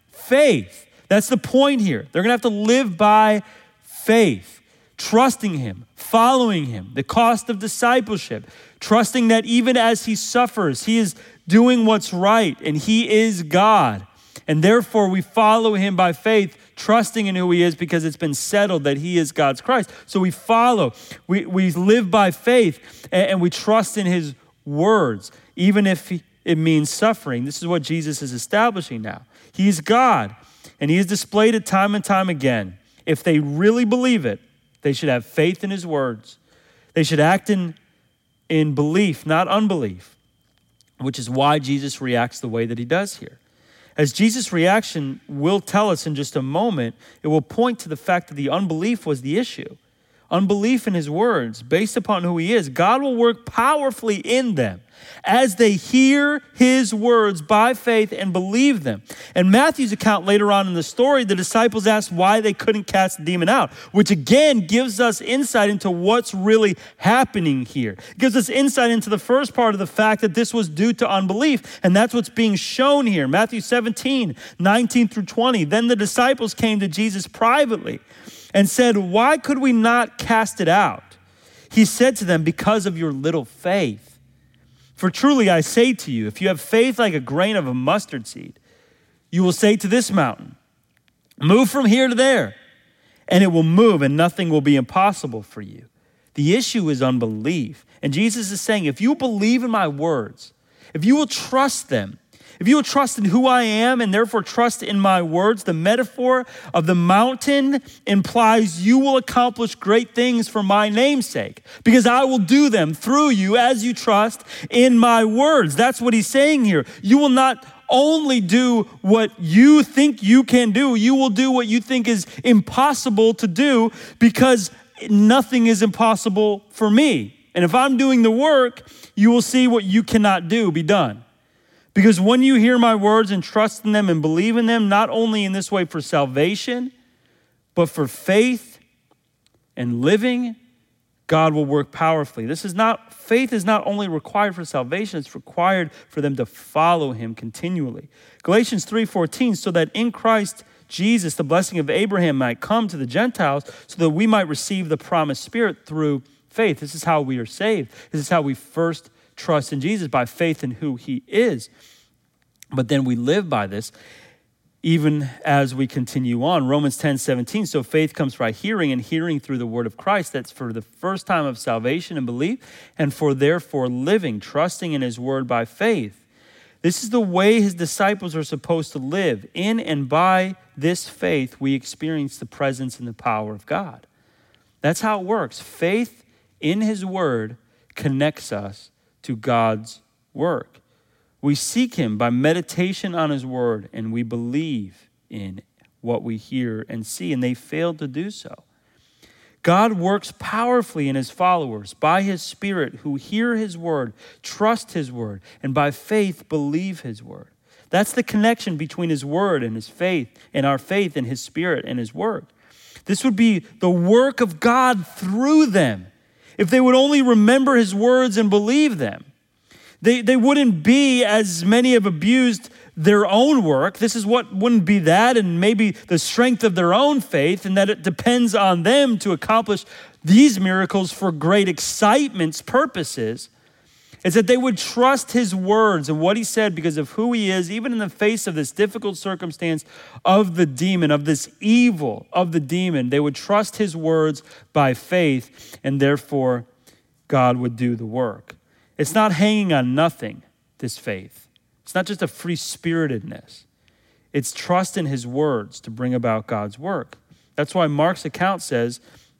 faith. That's the point here. They're going to have to live by faith, trusting him, following him, the cost of discipleship, trusting that even as he suffers, he is doing what's right, and he is God. And therefore, we follow him by faith, trusting in who he is because it's been settled that he is God's Christ. So we follow, we live by faith, and we trust in his words, even if it means suffering. This is what Jesus is establishing now. He's God, and he has displayed it time and time again. If they really believe it, they should have faith in his words. They should act in belief, not unbelief, which is why Jesus reacts the way that he does here. As Jesus' reaction will tell us in just a moment, it will point to the fact that the unbelief was the issue. Unbelief in his words, based upon who he is, God will work powerfully in them as they hear his words by faith and believe them. In Matthew's account later on in the story, the disciples asked why they couldn't cast the demon out, which again gives us insight into what's really happening here. It gives us insight into the first part of the fact that this was due to unbelief, and that's what's being shown here. Matthew 17, 19 through 20. Then the disciples came to Jesus privately and said, "Why could we not cast it out?" He said to them, "Because of your little faith. For truly I say to you, if you have faith like a grain of a mustard seed, you will say to this mountain, 'Move from here to there,' and it will move, and nothing will be impossible for you." The issue is unbelief. And Jesus is saying, if you believe in my words, if you will trust them, if you will trust in who I am and therefore trust in my words, the metaphor of the mountain implies you will accomplish great things for my name's sake, because I will do them through you as you trust in my words. That's what he's saying here. You will not only do what you think you can do, you will do what you think is impossible to do, because nothing is impossible for me. And if I'm doing the work, you will see what you cannot do be done. Because when you hear my words and trust in them and believe in them, not only in this way for salvation, but for faith and living, God will work powerfully. Faith is not only required for salvation, it's required for them to follow him continually. Galatians 3:14, so that in Christ Jesus, the blessing of Abraham might come to the Gentiles, so that we might receive the promised Spirit through faith. This is how we are saved. This is how we first trust in Jesus, by faith in who he is. But then we live by this even as we continue on. Romans 10:17, so faith comes by hearing, and hearing through the word of Christ. That's for the first time of salvation and belief, and for therefore living, trusting in his word by faith. This is the way his disciples are supposed to live, in and by this faith, we experience the presence and the power of God. That's how it works. Faith in his word connects us to God's work. We seek him by meditation on his word, and we believe in what we hear and see, and they failed to do so. God works powerfully in his followers by his Spirit who hear his word, trust his word, and by faith believe his word. That's the connection between his word and his faith, and our faith in his Spirit and his word. This would be the work of God through them if they would only remember his words and believe them. They wouldn't be, as many have abused their own work. This is what wouldn't be that, and maybe the strength of their own faith, and that it depends on them to accomplish these miracles for great excitement's purposes. Is that they would trust his words and what he said because of who he is, even in the face of this difficult circumstance of the demon, of this evil of the demon. They would trust his words by faith, and therefore God would do the work. It's not hanging on nothing, this faith. It's not just a free-spiritedness. It's trust in his words to bring about God's work. That's why Mark's account says,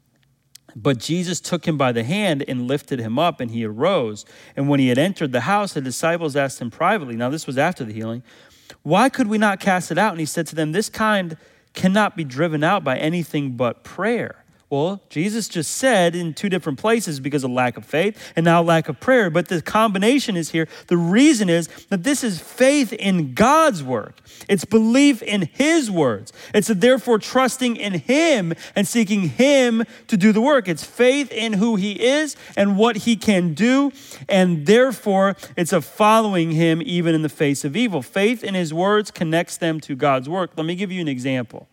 but Jesus took him by the hand and lifted him up, and he arose. And when he had entered the house, the disciples asked him privately, now this was after the healing, why could we not cast it out? And he said to them, this kind cannot be driven out by anything but prayer. Well, Jesus just said in two different places because of lack of faith and now lack of prayer. But the combination is here. The reason is that this is faith in God's work. It's belief in his words. It's therefore trusting in him and seeking him to do the work. It's faith in who he is and what he can do. And therefore, it's a following him even in the face of evil. Faith in his words connects them to God's work. Let me give you an example.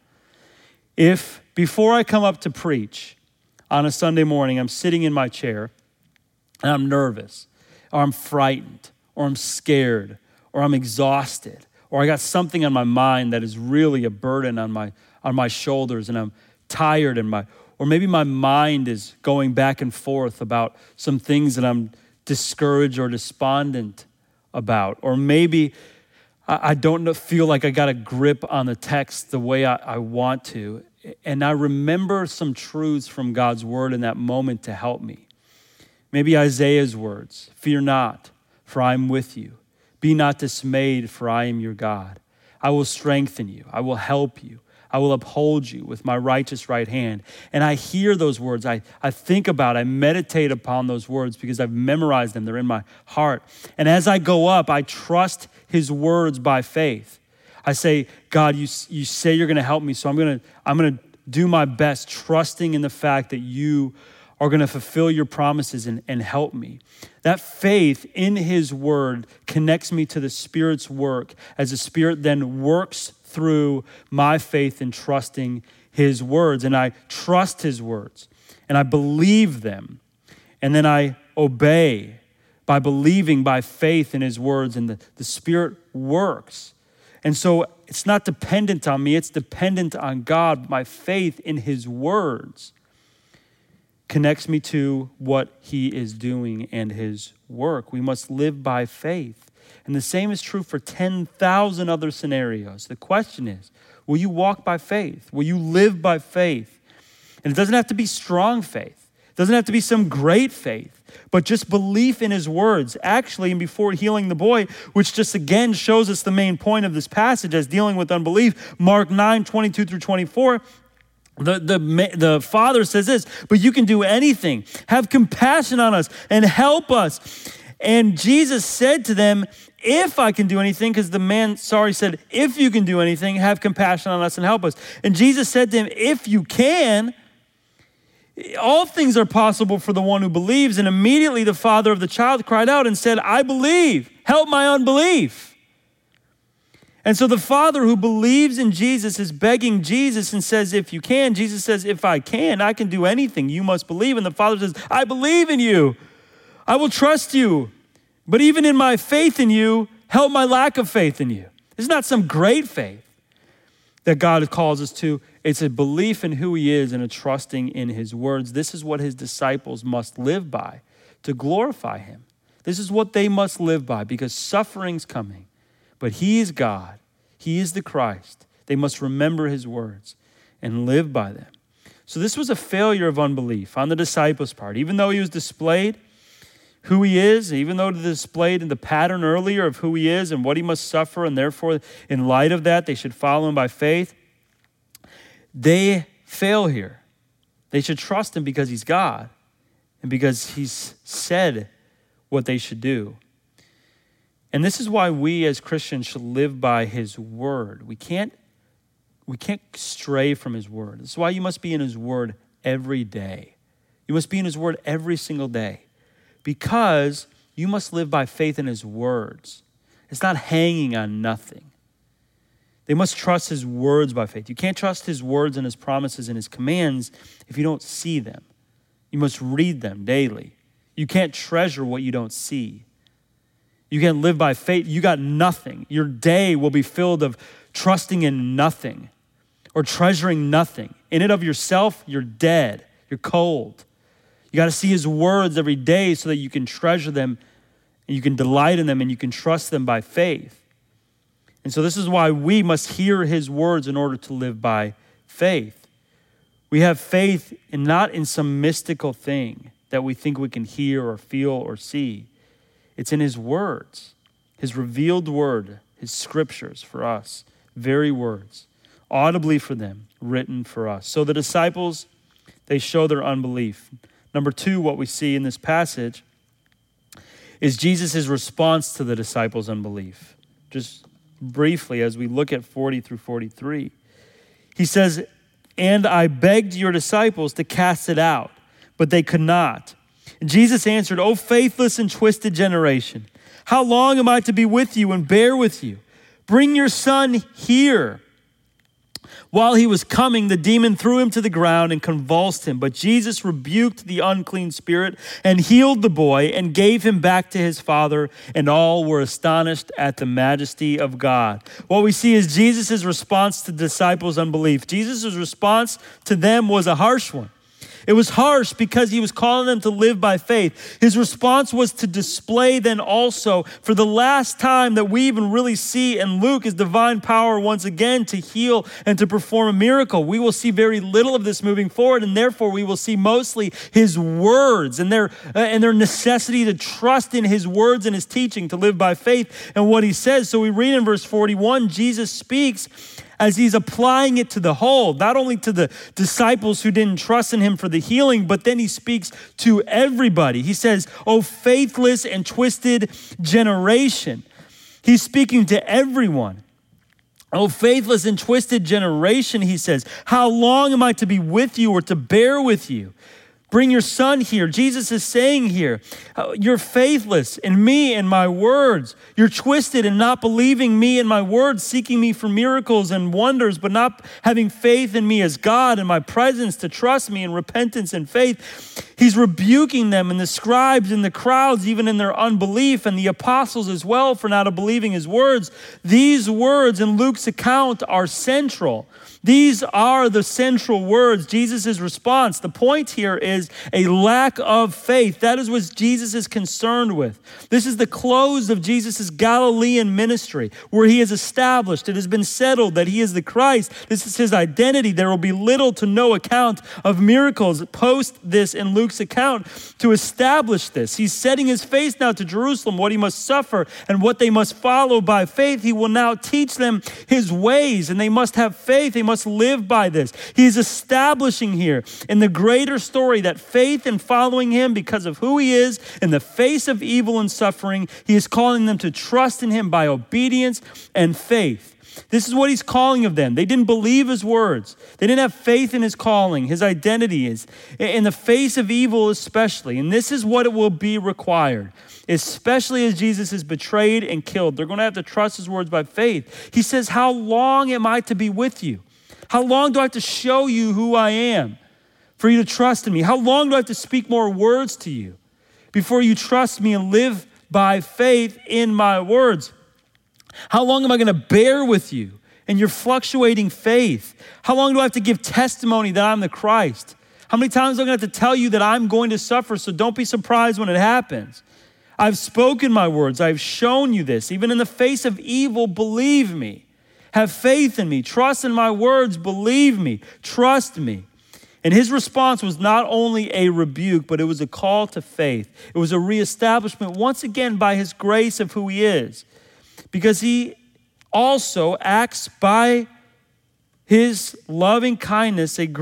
If before I come up to preach on a Sunday morning, I'm sitting in my chair and I'm nervous, or I'm frightened, or I'm scared, or I'm exhausted, or I got something on my mind that is really a burden on my shoulders, and I'm tired, or maybe my mind is going back and forth about some things that I'm discouraged or despondent about, or maybe I don't feel like I got a grip on the text the way I want to. And I remember some truths from God's word in that moment to help me. Maybe Isaiah's words, fear not, for I am with you. Be not dismayed, for I am your God. I will strengthen you. I will help you. I will uphold you with my righteous right hand. And I hear those words. I think about, I meditate upon those words because I've memorized them. They're in my heart. And as I go up, I trust his words by faith. I say, God, you say you're going to help me, so I'm going to do my best, trusting in the fact that you are going to fulfill your promises and help me. That faith in his word connects me to the Spirit's work as the Spirit then works through my faith in trusting his words. And I trust his words, and I believe them, and then I obey by believing by faith in his words, and the Spirit works. And so it's not dependent on me, it's dependent on God. My faith in his words connects me to what he is doing and his work. We must live by faith. And the same is true for 10,000 other scenarios. The question is, will you walk by faith? Will you live by faith? And it doesn't have to be strong faith. It doesn't have to be some great faith, but just belief in his words. Actually, and before healing the boy, which just again shows us the main point of this passage as dealing with unbelief, Mark 9:22 through 24, the father says this, but you can do anything. Have compassion on us and help us. And Jesus said to them, if I can do anything, because the man, said, if you can do anything, have compassion on us and help us. And Jesus said to him, if you can, all things are possible for the one who believes. And immediately the father of the child cried out and said, I believe, help my unbelief. And so the father who believes in Jesus is begging Jesus and says, if you can. Jesus says, if I can do anything. You must believe. And the father says, I believe in you. I will trust you. But even in my faith in you, help my lack of faith in you. It's not some great faith that God calls us to. It's a belief in who he is and a trusting in his words. This is what his disciples must live by to glorify him. This is what they must live by because suffering's coming. But he is God. He is the Christ. They must remember his words and live by them. So this was a failure of unbelief on the disciples' part. Even though he was displayed who he is, even though he displayed in the pattern earlier of who he is and what he must suffer, and therefore in light of that, they should follow him by faith, they fail here. They should trust him because he's God and because he's said what they should do. And this is why we as Christians should live by his word. We can't stray from his word. This is why you must be in his word every day. You must be in his word every single day because you must live by faith in his words. It's not hanging on nothing. They must trust his words by faith. You can't trust his words and his promises and his commands if you don't see them. You must read them daily. You can't treasure what you don't see. You can't live by faith. You got nothing. Your day will be filled of trusting in nothing or treasuring nothing. In and of yourself, you're dead. You're cold. You got to see his words every day so that you can treasure them and you can delight in them and you can trust them by faith. And so this is why we must hear his words in order to live by faith. We have faith and not in some mystical thing that we think we can hear or feel or see. It's in his words, his revealed word, his scriptures for us, very words, audibly for them, written for us. So the disciples, they show their unbelief. Number two, what we see in this passage is Jesus' response to the disciples' unbelief. Just briefly, as we look at 40 through 43, he says, "And I begged your disciples to cast it out, but they could not. And Jesus answered, O faithless and twisted generation, how long am I to be with you and bear with you? Bring your son here." While he was coming, the demon threw him to the ground and convulsed him. But Jesus rebuked the unclean spirit and healed the boy and gave him back to his father, and all were astonished at the majesty of God. What we see is Jesus' response to the disciples' unbelief. Jesus' response to them was a harsh one. It was harsh because he was calling them to live by faith. His response was to display then also, for the last time that we even really see in Luke, his divine power once again to heal and to perform a miracle. We will see very little of this moving forward, and therefore we will see mostly his words and their necessity to trust in his words and his teaching, to live by faith and what he says. So we read in verse 41, Jesus speaks as he's applying it to the whole, not only to the disciples who didn't trust in him for the healing, but then he speaks to everybody. He says, "O faithless and twisted generation." He's speaking to everyone. "O faithless and twisted generation," he says, "how long am I to be with you or to bear with you? Bring your son here." Jesus is saying here, you're faithless in me and my words. You're twisted in not believing me and my words, seeking me for miracles and wonders, but not having faith in me as God and my presence to trust me in repentance and faith. He's rebuking them and the scribes and the crowds, even in their unbelief, and the apostles as well for not believing his words. These words in Luke's account are central. These are the central words, Jesus' response. The point here is a lack of faith. That is what Jesus is concerned with. This is the close of Jesus' Galilean ministry, where he has established, it has been settled that he is the Christ. This is his identity. There will be little to no account of miracles post this in Luke's account to establish this. He's setting his face now to Jerusalem, what he must suffer and what they must follow by faith. He will now teach them his ways, and they must have faith. They must live by this. He's establishing here in the greater story that faith in following him because of who he is in the face of evil and suffering, he is calling them to trust in him by obedience and faith. This is what he's calling of them. They didn't believe his words. They didn't have faith in his calling, his identity is in the face of evil especially. And this is what it will be required, especially as Jesus is betrayed and killed. They're going to have to trust his words by faith. He says, how long am I to be with you? How long do I have to show you who I am for you to trust in me? How long do I have to speak more words to you before you trust me and live by faith in my words? How long am I going to bear with you in your fluctuating faith? How long do I have to give testimony that I'm the Christ? How many times am I going to have to tell you that I'm going to suffer, so don't be surprised when it happens? I've spoken my words. I've shown you this. Even in the face of evil, believe me. Have faith in me. Trust in my words. Believe me. Trust me. And his response was not only a rebuke, but it was a call to faith. It was a reestablishment once again by his grace of who he is. Because he also acts by his loving kindness, a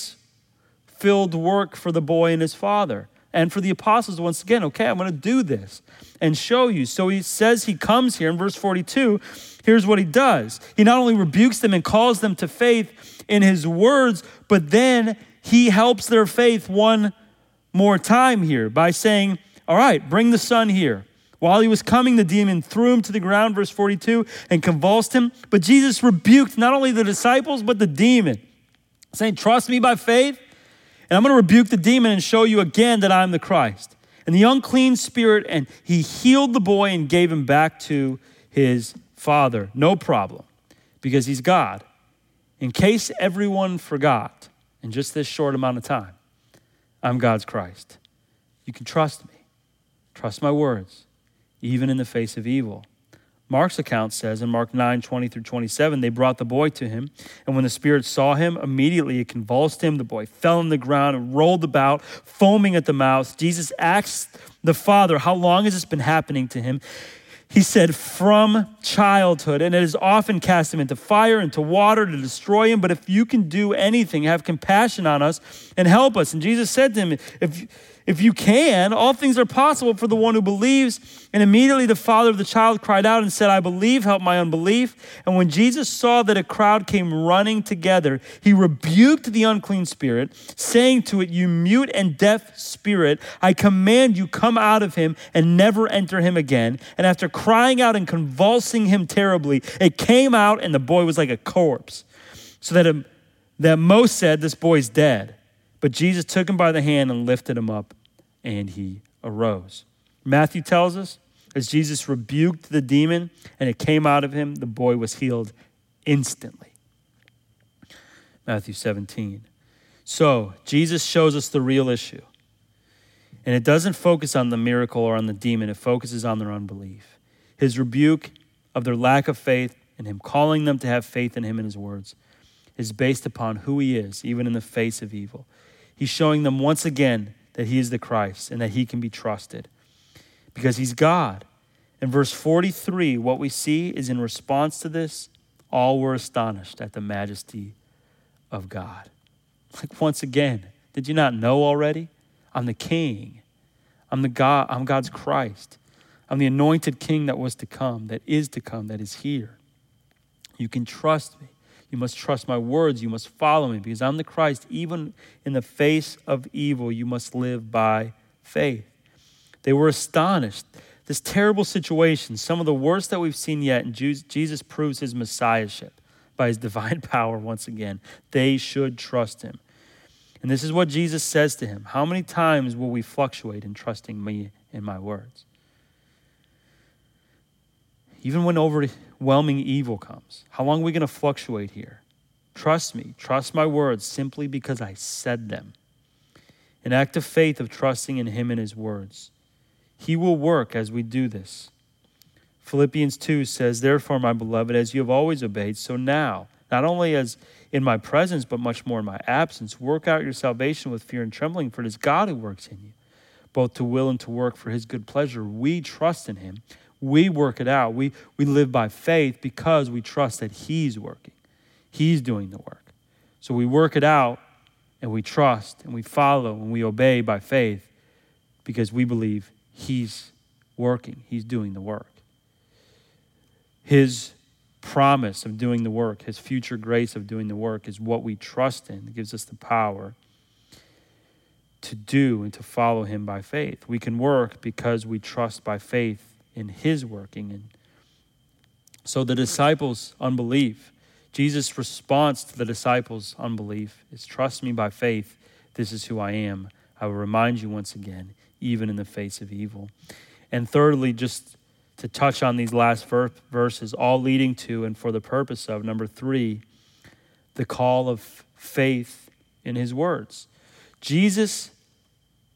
grace-filled work for the boy and his father. And for the apostles, once again, okay, I'm going to do this and show you. So he says he comes here in verse 42. Here's what he does. He not only rebukes them and calls them to faith in his words, but then he helps their faith one more time here by saying, all right, bring the son here. While he was coming, the demon threw him to the ground, verse 42, and convulsed him. But Jesus rebuked not only the disciples, but the demon, saying, trust me by faith, and I'm going to rebuke the demon and show you again that I'm the Christ. And the unclean spirit, and he healed the boy and gave him back to his father. No problem, because he's God. In case everyone forgot, in just this short amount of time, I'm God's Christ. You can trust me. Trust my words, even in the face of evil. Mark's account says in Mark 9:20-27, they brought the boy to him, and when the spirit saw him, immediately it convulsed him. The boy fell on the ground and rolled about, foaming at the mouth. Jesus asked the father, how long has this been happening to him? He said, from childhood, and it has often cast him into fire, into water to destroy him. But if you can do anything, have compassion on us and help us. And Jesus said to him, if you can, all things are possible for the one who believes. And immediately the father of the child cried out and said, I believe, help my unbelief. And when Jesus saw that a crowd came running together, he rebuked the unclean spirit, saying to it, you mute and deaf spirit, I command you, come out of him and never enter him again. And after crying out and convulsing him terribly, it came out and the boy was like a corpse. So that most said, this boy's dead. But Jesus took him by the hand and lifted him up, and he arose. Matthew tells us, as Jesus rebuked the demon and it came out of him, the boy was healed instantly. Matthew 17. So Jesus shows us the real issue. And it doesn't focus on the miracle or on the demon. It focuses on their unbelief. His rebuke of their lack of faith and him calling them to have faith in him and his words is based upon who he is, even in the face of evil. He's showing them once again that he is the Christ and that he can be trusted because he's God. In verse 43, what we see is in response to this, all were astonished at the majesty of God. Like once again, did you not know already? I'm the King. I'm God's Christ. I'm the anointed King that was to come, that is to come, that is here. You can trust me. You must trust my words. You must follow me because I'm the Christ. Even in the face of evil, you must live by faith. They were astonished. This terrible situation, some of the worst that we've seen yet, and Jesus proves his messiahship by his divine power once again. They should trust him. And this is what Jesus says to him. How many times will we fluctuate in trusting me and my words? Even when overwhelming evil comes, how long are we going to fluctuate here? Trust me, trust my words simply because I said them. An act of faith of trusting in him and his words. He will work as we do this. Philippians 2 says, therefore, my beloved, as you have always obeyed, so now, not only as in my presence, but much more in my absence, work out your salvation with fear and trembling, for it is God who works in you, both to will and to work for his good pleasure. We trust in him. We work it out. We live by faith because we trust that he's working. He's doing the work. So we work it out and we trust and we follow and we obey by faith because we believe he's working. He's doing the work. His promise of doing the work, his future grace of doing the work is what we trust in. It gives us the power to do and to follow him by faith. We can work because we trust by faith in his working. And so the disciples' unbelief, Jesus' response to the disciples' unbelief is trust me by faith. This is who I am. I will remind you once again, even in the face of evil. And thirdly, just to touch on these last verses, all leading to and for the purpose of, number 3, the call of faith in his words. Jesus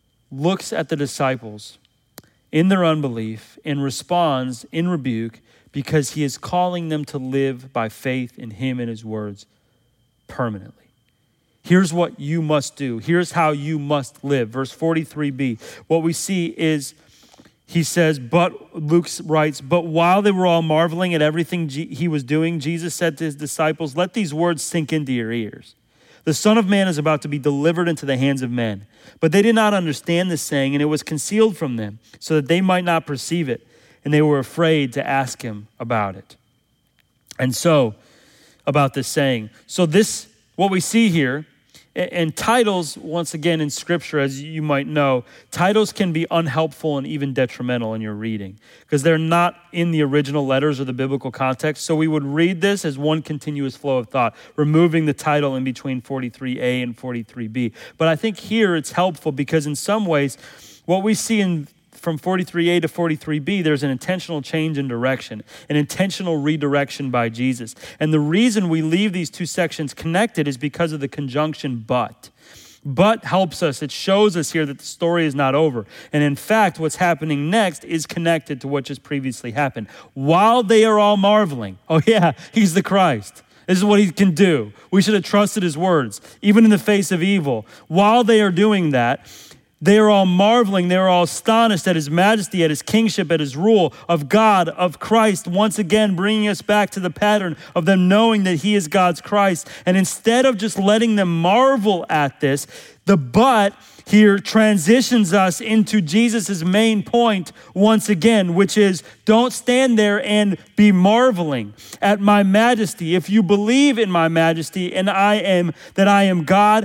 looks at the disciples in their unbelief and responds in rebuke because he is calling them to live by faith in him and his words permanently. Here's what you must do. Here's how you must live. Verse 43b. What we see is, he says, Luke writes, but while they were all marveling at everything he was doing, Jesus said to his disciples, let these words sink into your ears. The Son of Man is about to be delivered into the hands of men. But they did not understand this saying, and it was concealed from them, so that they might not perceive it. And they were afraid to ask him about it. And so, about this saying. So this, what we see here, and titles, once again in Scripture, as you might know, titles can be unhelpful and even detrimental in your reading because they're not in the original letters or the biblical context. So we would read this as one continuous flow of thought, removing the title in between 43a and 43b. But I think here it's helpful because in some ways, what we see from 43a to 43b, there's an intentional change in direction, an intentional redirection by Jesus. And the reason we leave these two sections connected is because of the conjunction but. But helps us. It shows us here that the story is not over. And in fact, what's happening next is connected to what just previously happened. While they are all marveling, oh yeah, he's the Christ. This is what he can do. We should have trusted his words, even in the face of evil. While they are doing that, they are all marveling, they are all astonished at his majesty, at his kingship, at his rule, of God, of Christ, once again bringing us back to the pattern of them knowing that he is God's Christ. And instead of just letting them marvel at this, the but here transitions us into Jesus' main point once again, which is don't stand there and be marveling at my majesty. If you believe in my majesty and I am God,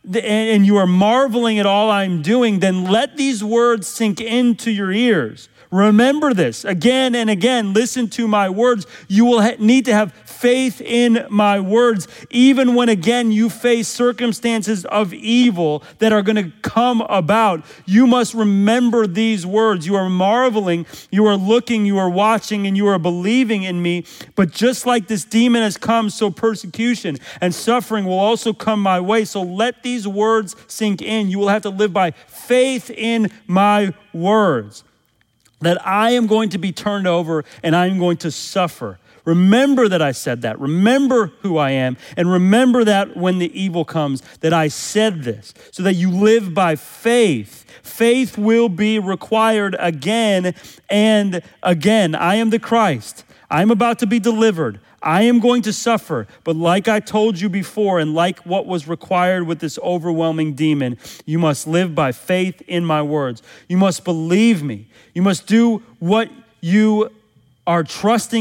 and you are marveling at all I'm doing, then let these words sink into your ears. Remember this again and again. Listen to my words. You will need to have faith in my words, even when again you face circumstances of evil that are going to come about. You must remember these words. You are marveling, you are looking, you are watching, and you are believing in me. But just like this demon has come, so persecution and suffering will also come my way. So let these words sink in. You will have to live by faith in my words, that I am going to be turned over and I am going to suffer. Remember that I said that. Remember who I am. And remember that when the evil comes, that I said this, so that you live by faith. Faith will be required again and again. I am the Christ. I'm about to be delivered. I am going to suffer. But like I told you before, and like what was required with this overwhelming demon, you must live by faith in my words. You must believe me. You must do what you are trusting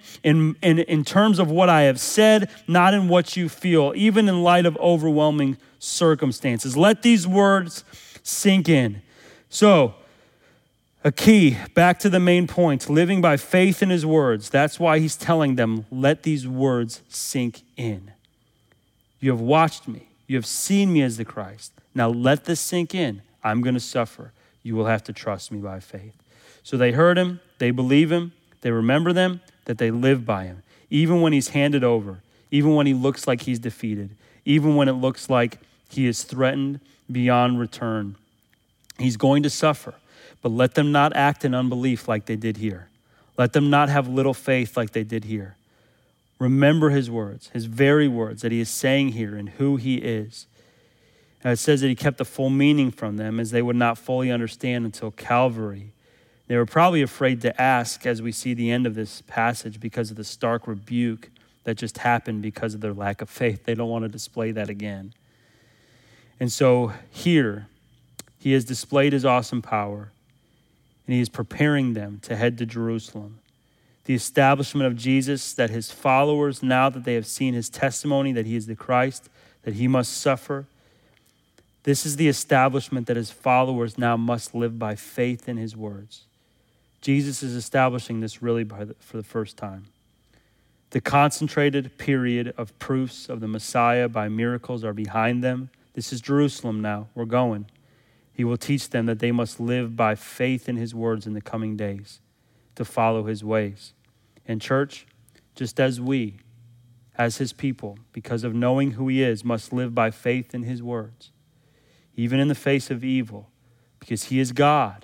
in terms of what I have said, not in what you feel, even in light of overwhelming circumstances. Let these words sink in. So, a key, back to the main point, living by faith in his words. That's why he's telling them, let these words sink in. You have watched me. You have seen me as the Christ. Now let this sink in. I'm going to suffer. You will have to trust me by faith. So they heard him. They believe him. They remember them, that they live by him. Even when he's handed over, even when he looks like he's defeated, even when it looks like he is threatened beyond return. He's going to suffer, but let them not act in unbelief like they did here. Let them not have little faith like they did here. Remember his words, his very words that he is saying here and who he is. And it says that he kept the full meaning from them as they would not fully understand until Calvary. They were probably afraid to ask as we see the end of this passage because of the stark rebuke that just happened because of their lack of faith. They don't want to display that again. And so here, he has displayed his awesome power, and he is preparing them to head to Jerusalem. The establishment of Jesus, that his followers, now that they have seen his testimony that he is the Christ, that he must suffer, this is the establishment that his followers now must live by faith in his words. Jesus is establishing this really for the first time. The concentrated period of proofs of the Messiah by miracles are behind them. This is Jerusalem now. We're going. He will teach them that they must live by faith in his words in the coming days, to follow his ways. And church, just as we, as his people, because of knowing who he is, must live by faith in his words, even in the face of evil, because he is God,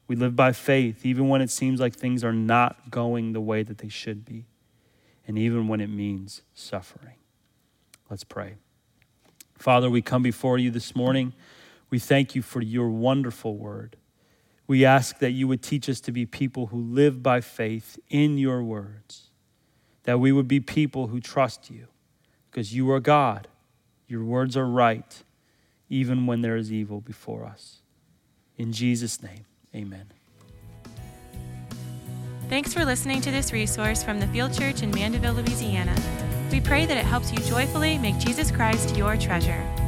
We live by faith, even when it seems like things are not going the way that they should be, and even when it means suffering. Let's pray. Father, we come before you this morning. We thank you for your wonderful word. We ask that you would teach us to be people who live by faith in your words, that we would be people who trust you because you are God. Your words are right, even when there is evil before us. In Jesus' name, amen. Thanks for listening to this resource from the Field Church in Mandeville, Louisiana. We pray that it helps you joyfully make Jesus Christ your treasure.